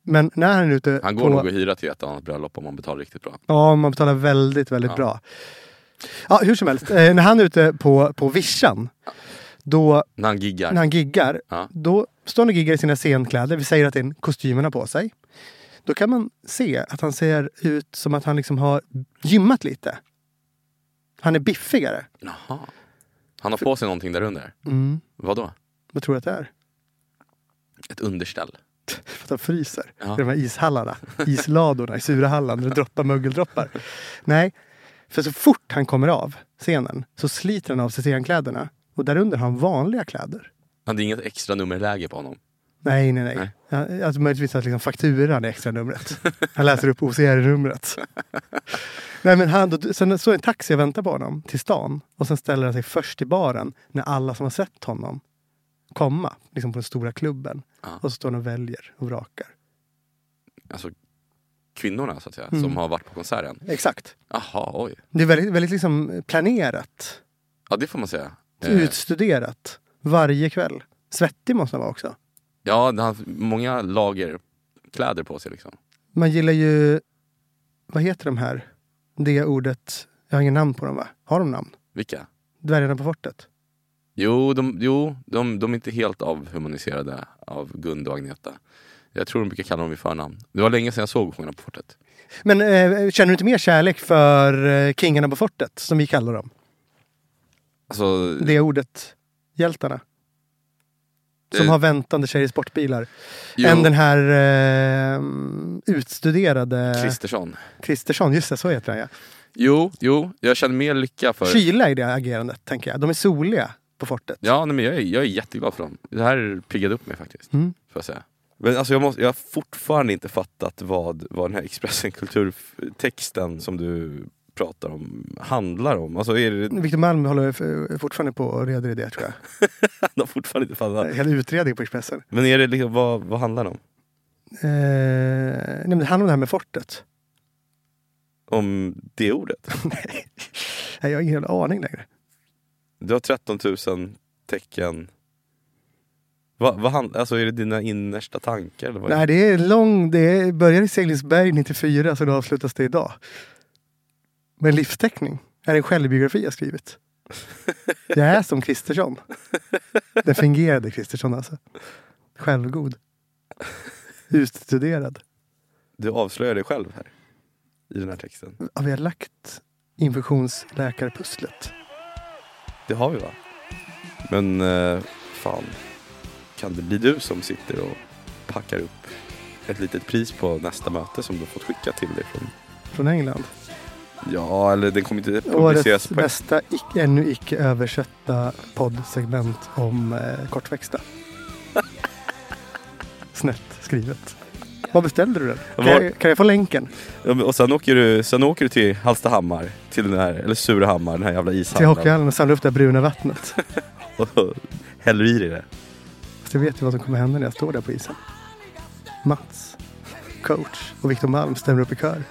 Men när han är ute Han går på... nog att hyra till ett annat bröllop om man betalar riktigt bra. Ja, man betalar väldigt, väldigt Ja. bra. Ja, hur som helst. Eh, när han är ute på, på vischan, då, När han giggar. när han giggar, Ja. då står han och giggar i sina scenkläder. Vi säger att det är en kostymerna på sig. Då kan man se att han ser ut som att han liksom har gymmat lite. Han är biffigare. Jaha. Han har på sig någonting där under. Mm. Vad då? Vad tror du att det är? Ett underställ. För att han fryser. Ja. I de här ishallarna. Isladorna i Surahallan. Där det droppar mögeldroppar. Nej, för så fort han kommer av scenen så sliter han av sig scenkläderna. Och där under har han vanliga kläder. Han hade inget extra nummerläge på honom. Nej, nej, nej. Nej. Ja, alltså möjligtvis att liksom fakturan är extra numret. Han läser upp O C R-numret. Nej, men han, då, sen så är en taxi och väntar på honom till stan. Och sen ställer han sig först i baren när alla som har sett honom komma. Liksom på den stora klubben. Ja. Och så står han och väljer och vrakar. Alltså kvinnorna så att säga. Mm. Som har varit på konserten. Exakt. Jaha, oj. Det är väldigt, väldigt liksom planerat. Ja, det får man säga. Eh, Utstuderat. Varje kväll. Svettig måste han vara också. Ja, han har många lager kläder på sig liksom. Man gillar ju... Vad heter de här? Det ordet... Jag har ingen namn på dem, va? Har de namn? Vilka? Dvärgarna på fortet. Jo, de, jo de, de är inte helt avhumaniserade av Gun och Agneta. Jag tror de brukar kalla dem vid förnamn. Det var länge sedan jag såg Kungarna på fortet. Men eh, känner du inte mer kärlek för eh, Kingarna på fortet, som vi kallar dem? Alltså, Det ordet. Hjältarna. Som Det- har väntande tjejer i sportbilar. jo, Än den här eh, utstuderade... Kristersson. Kristersson, just det, så heter han, ja. Jo, jo, jag känner mer lycka för... Kyla i det agerandet, tänker jag. De är soliga på fortet. Ja, nej, men jag är, jag är jätteglad för dem. Det här piggade upp mig faktiskt. Mm. Får jag säga. Men alltså jag, måste, jag har fortfarande inte fattat vad, vad den här Expressen kulturtexten som du pratar om handlar om. Alltså är det... Victor Malm håller f- fortfarande på och reder i det, tror jag. Han har fortfarande inte fattat. Hela utredning på Expressen. Men är det liksom, vad, vad handlar det om? Eh, nej, men det handlar om det här med fortet. Om det ordet? Nej, jag har ingen aning längre. Du har tretton tusen tecken. Vad, vad hand, alltså är det dina innersta tankar? Eller vad är Nej, det är lång, det är, börjar i Seglingsberg nittiofyra, så då avslutas det idag. Men livsteckning är en självbiografi jag skrivit. Jag är som Kristersson. Den fingerade Kristersson alltså. Självgod. Utstuderad. Du avslöjar dig själv här. I den här texten. Ja, vi har lagt infektionsläkarpusslet. Det har vi, va? Men eh, fan. Kan det bli du som sitter och packar upp ett litet pris på nästa möte som du har fått skicka till dig från... Från England. Ja, eller den kommer inte publiceras Årets på... bästa icke, ännu icke översatta poddsegment om eh, kortväxta. Snett skrivet. Vad beställde du den? Kan, Var- jag, kan jag få länken? Ja, men- och sen åker, du, sen åker du till Hallstahammar, till den här, eller Surahammar, den här jävla Till ishallen. hockeyhallen och samla upp det här bruna vattnet. Och häller i dig det. Så jag vet ju vad som kommer hända när jag står där på isen. Mats, coach och Victor Malm stämmer upp i kör.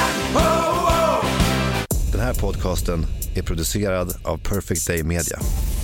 Den här podcasten är producerad av Perfect Day Media.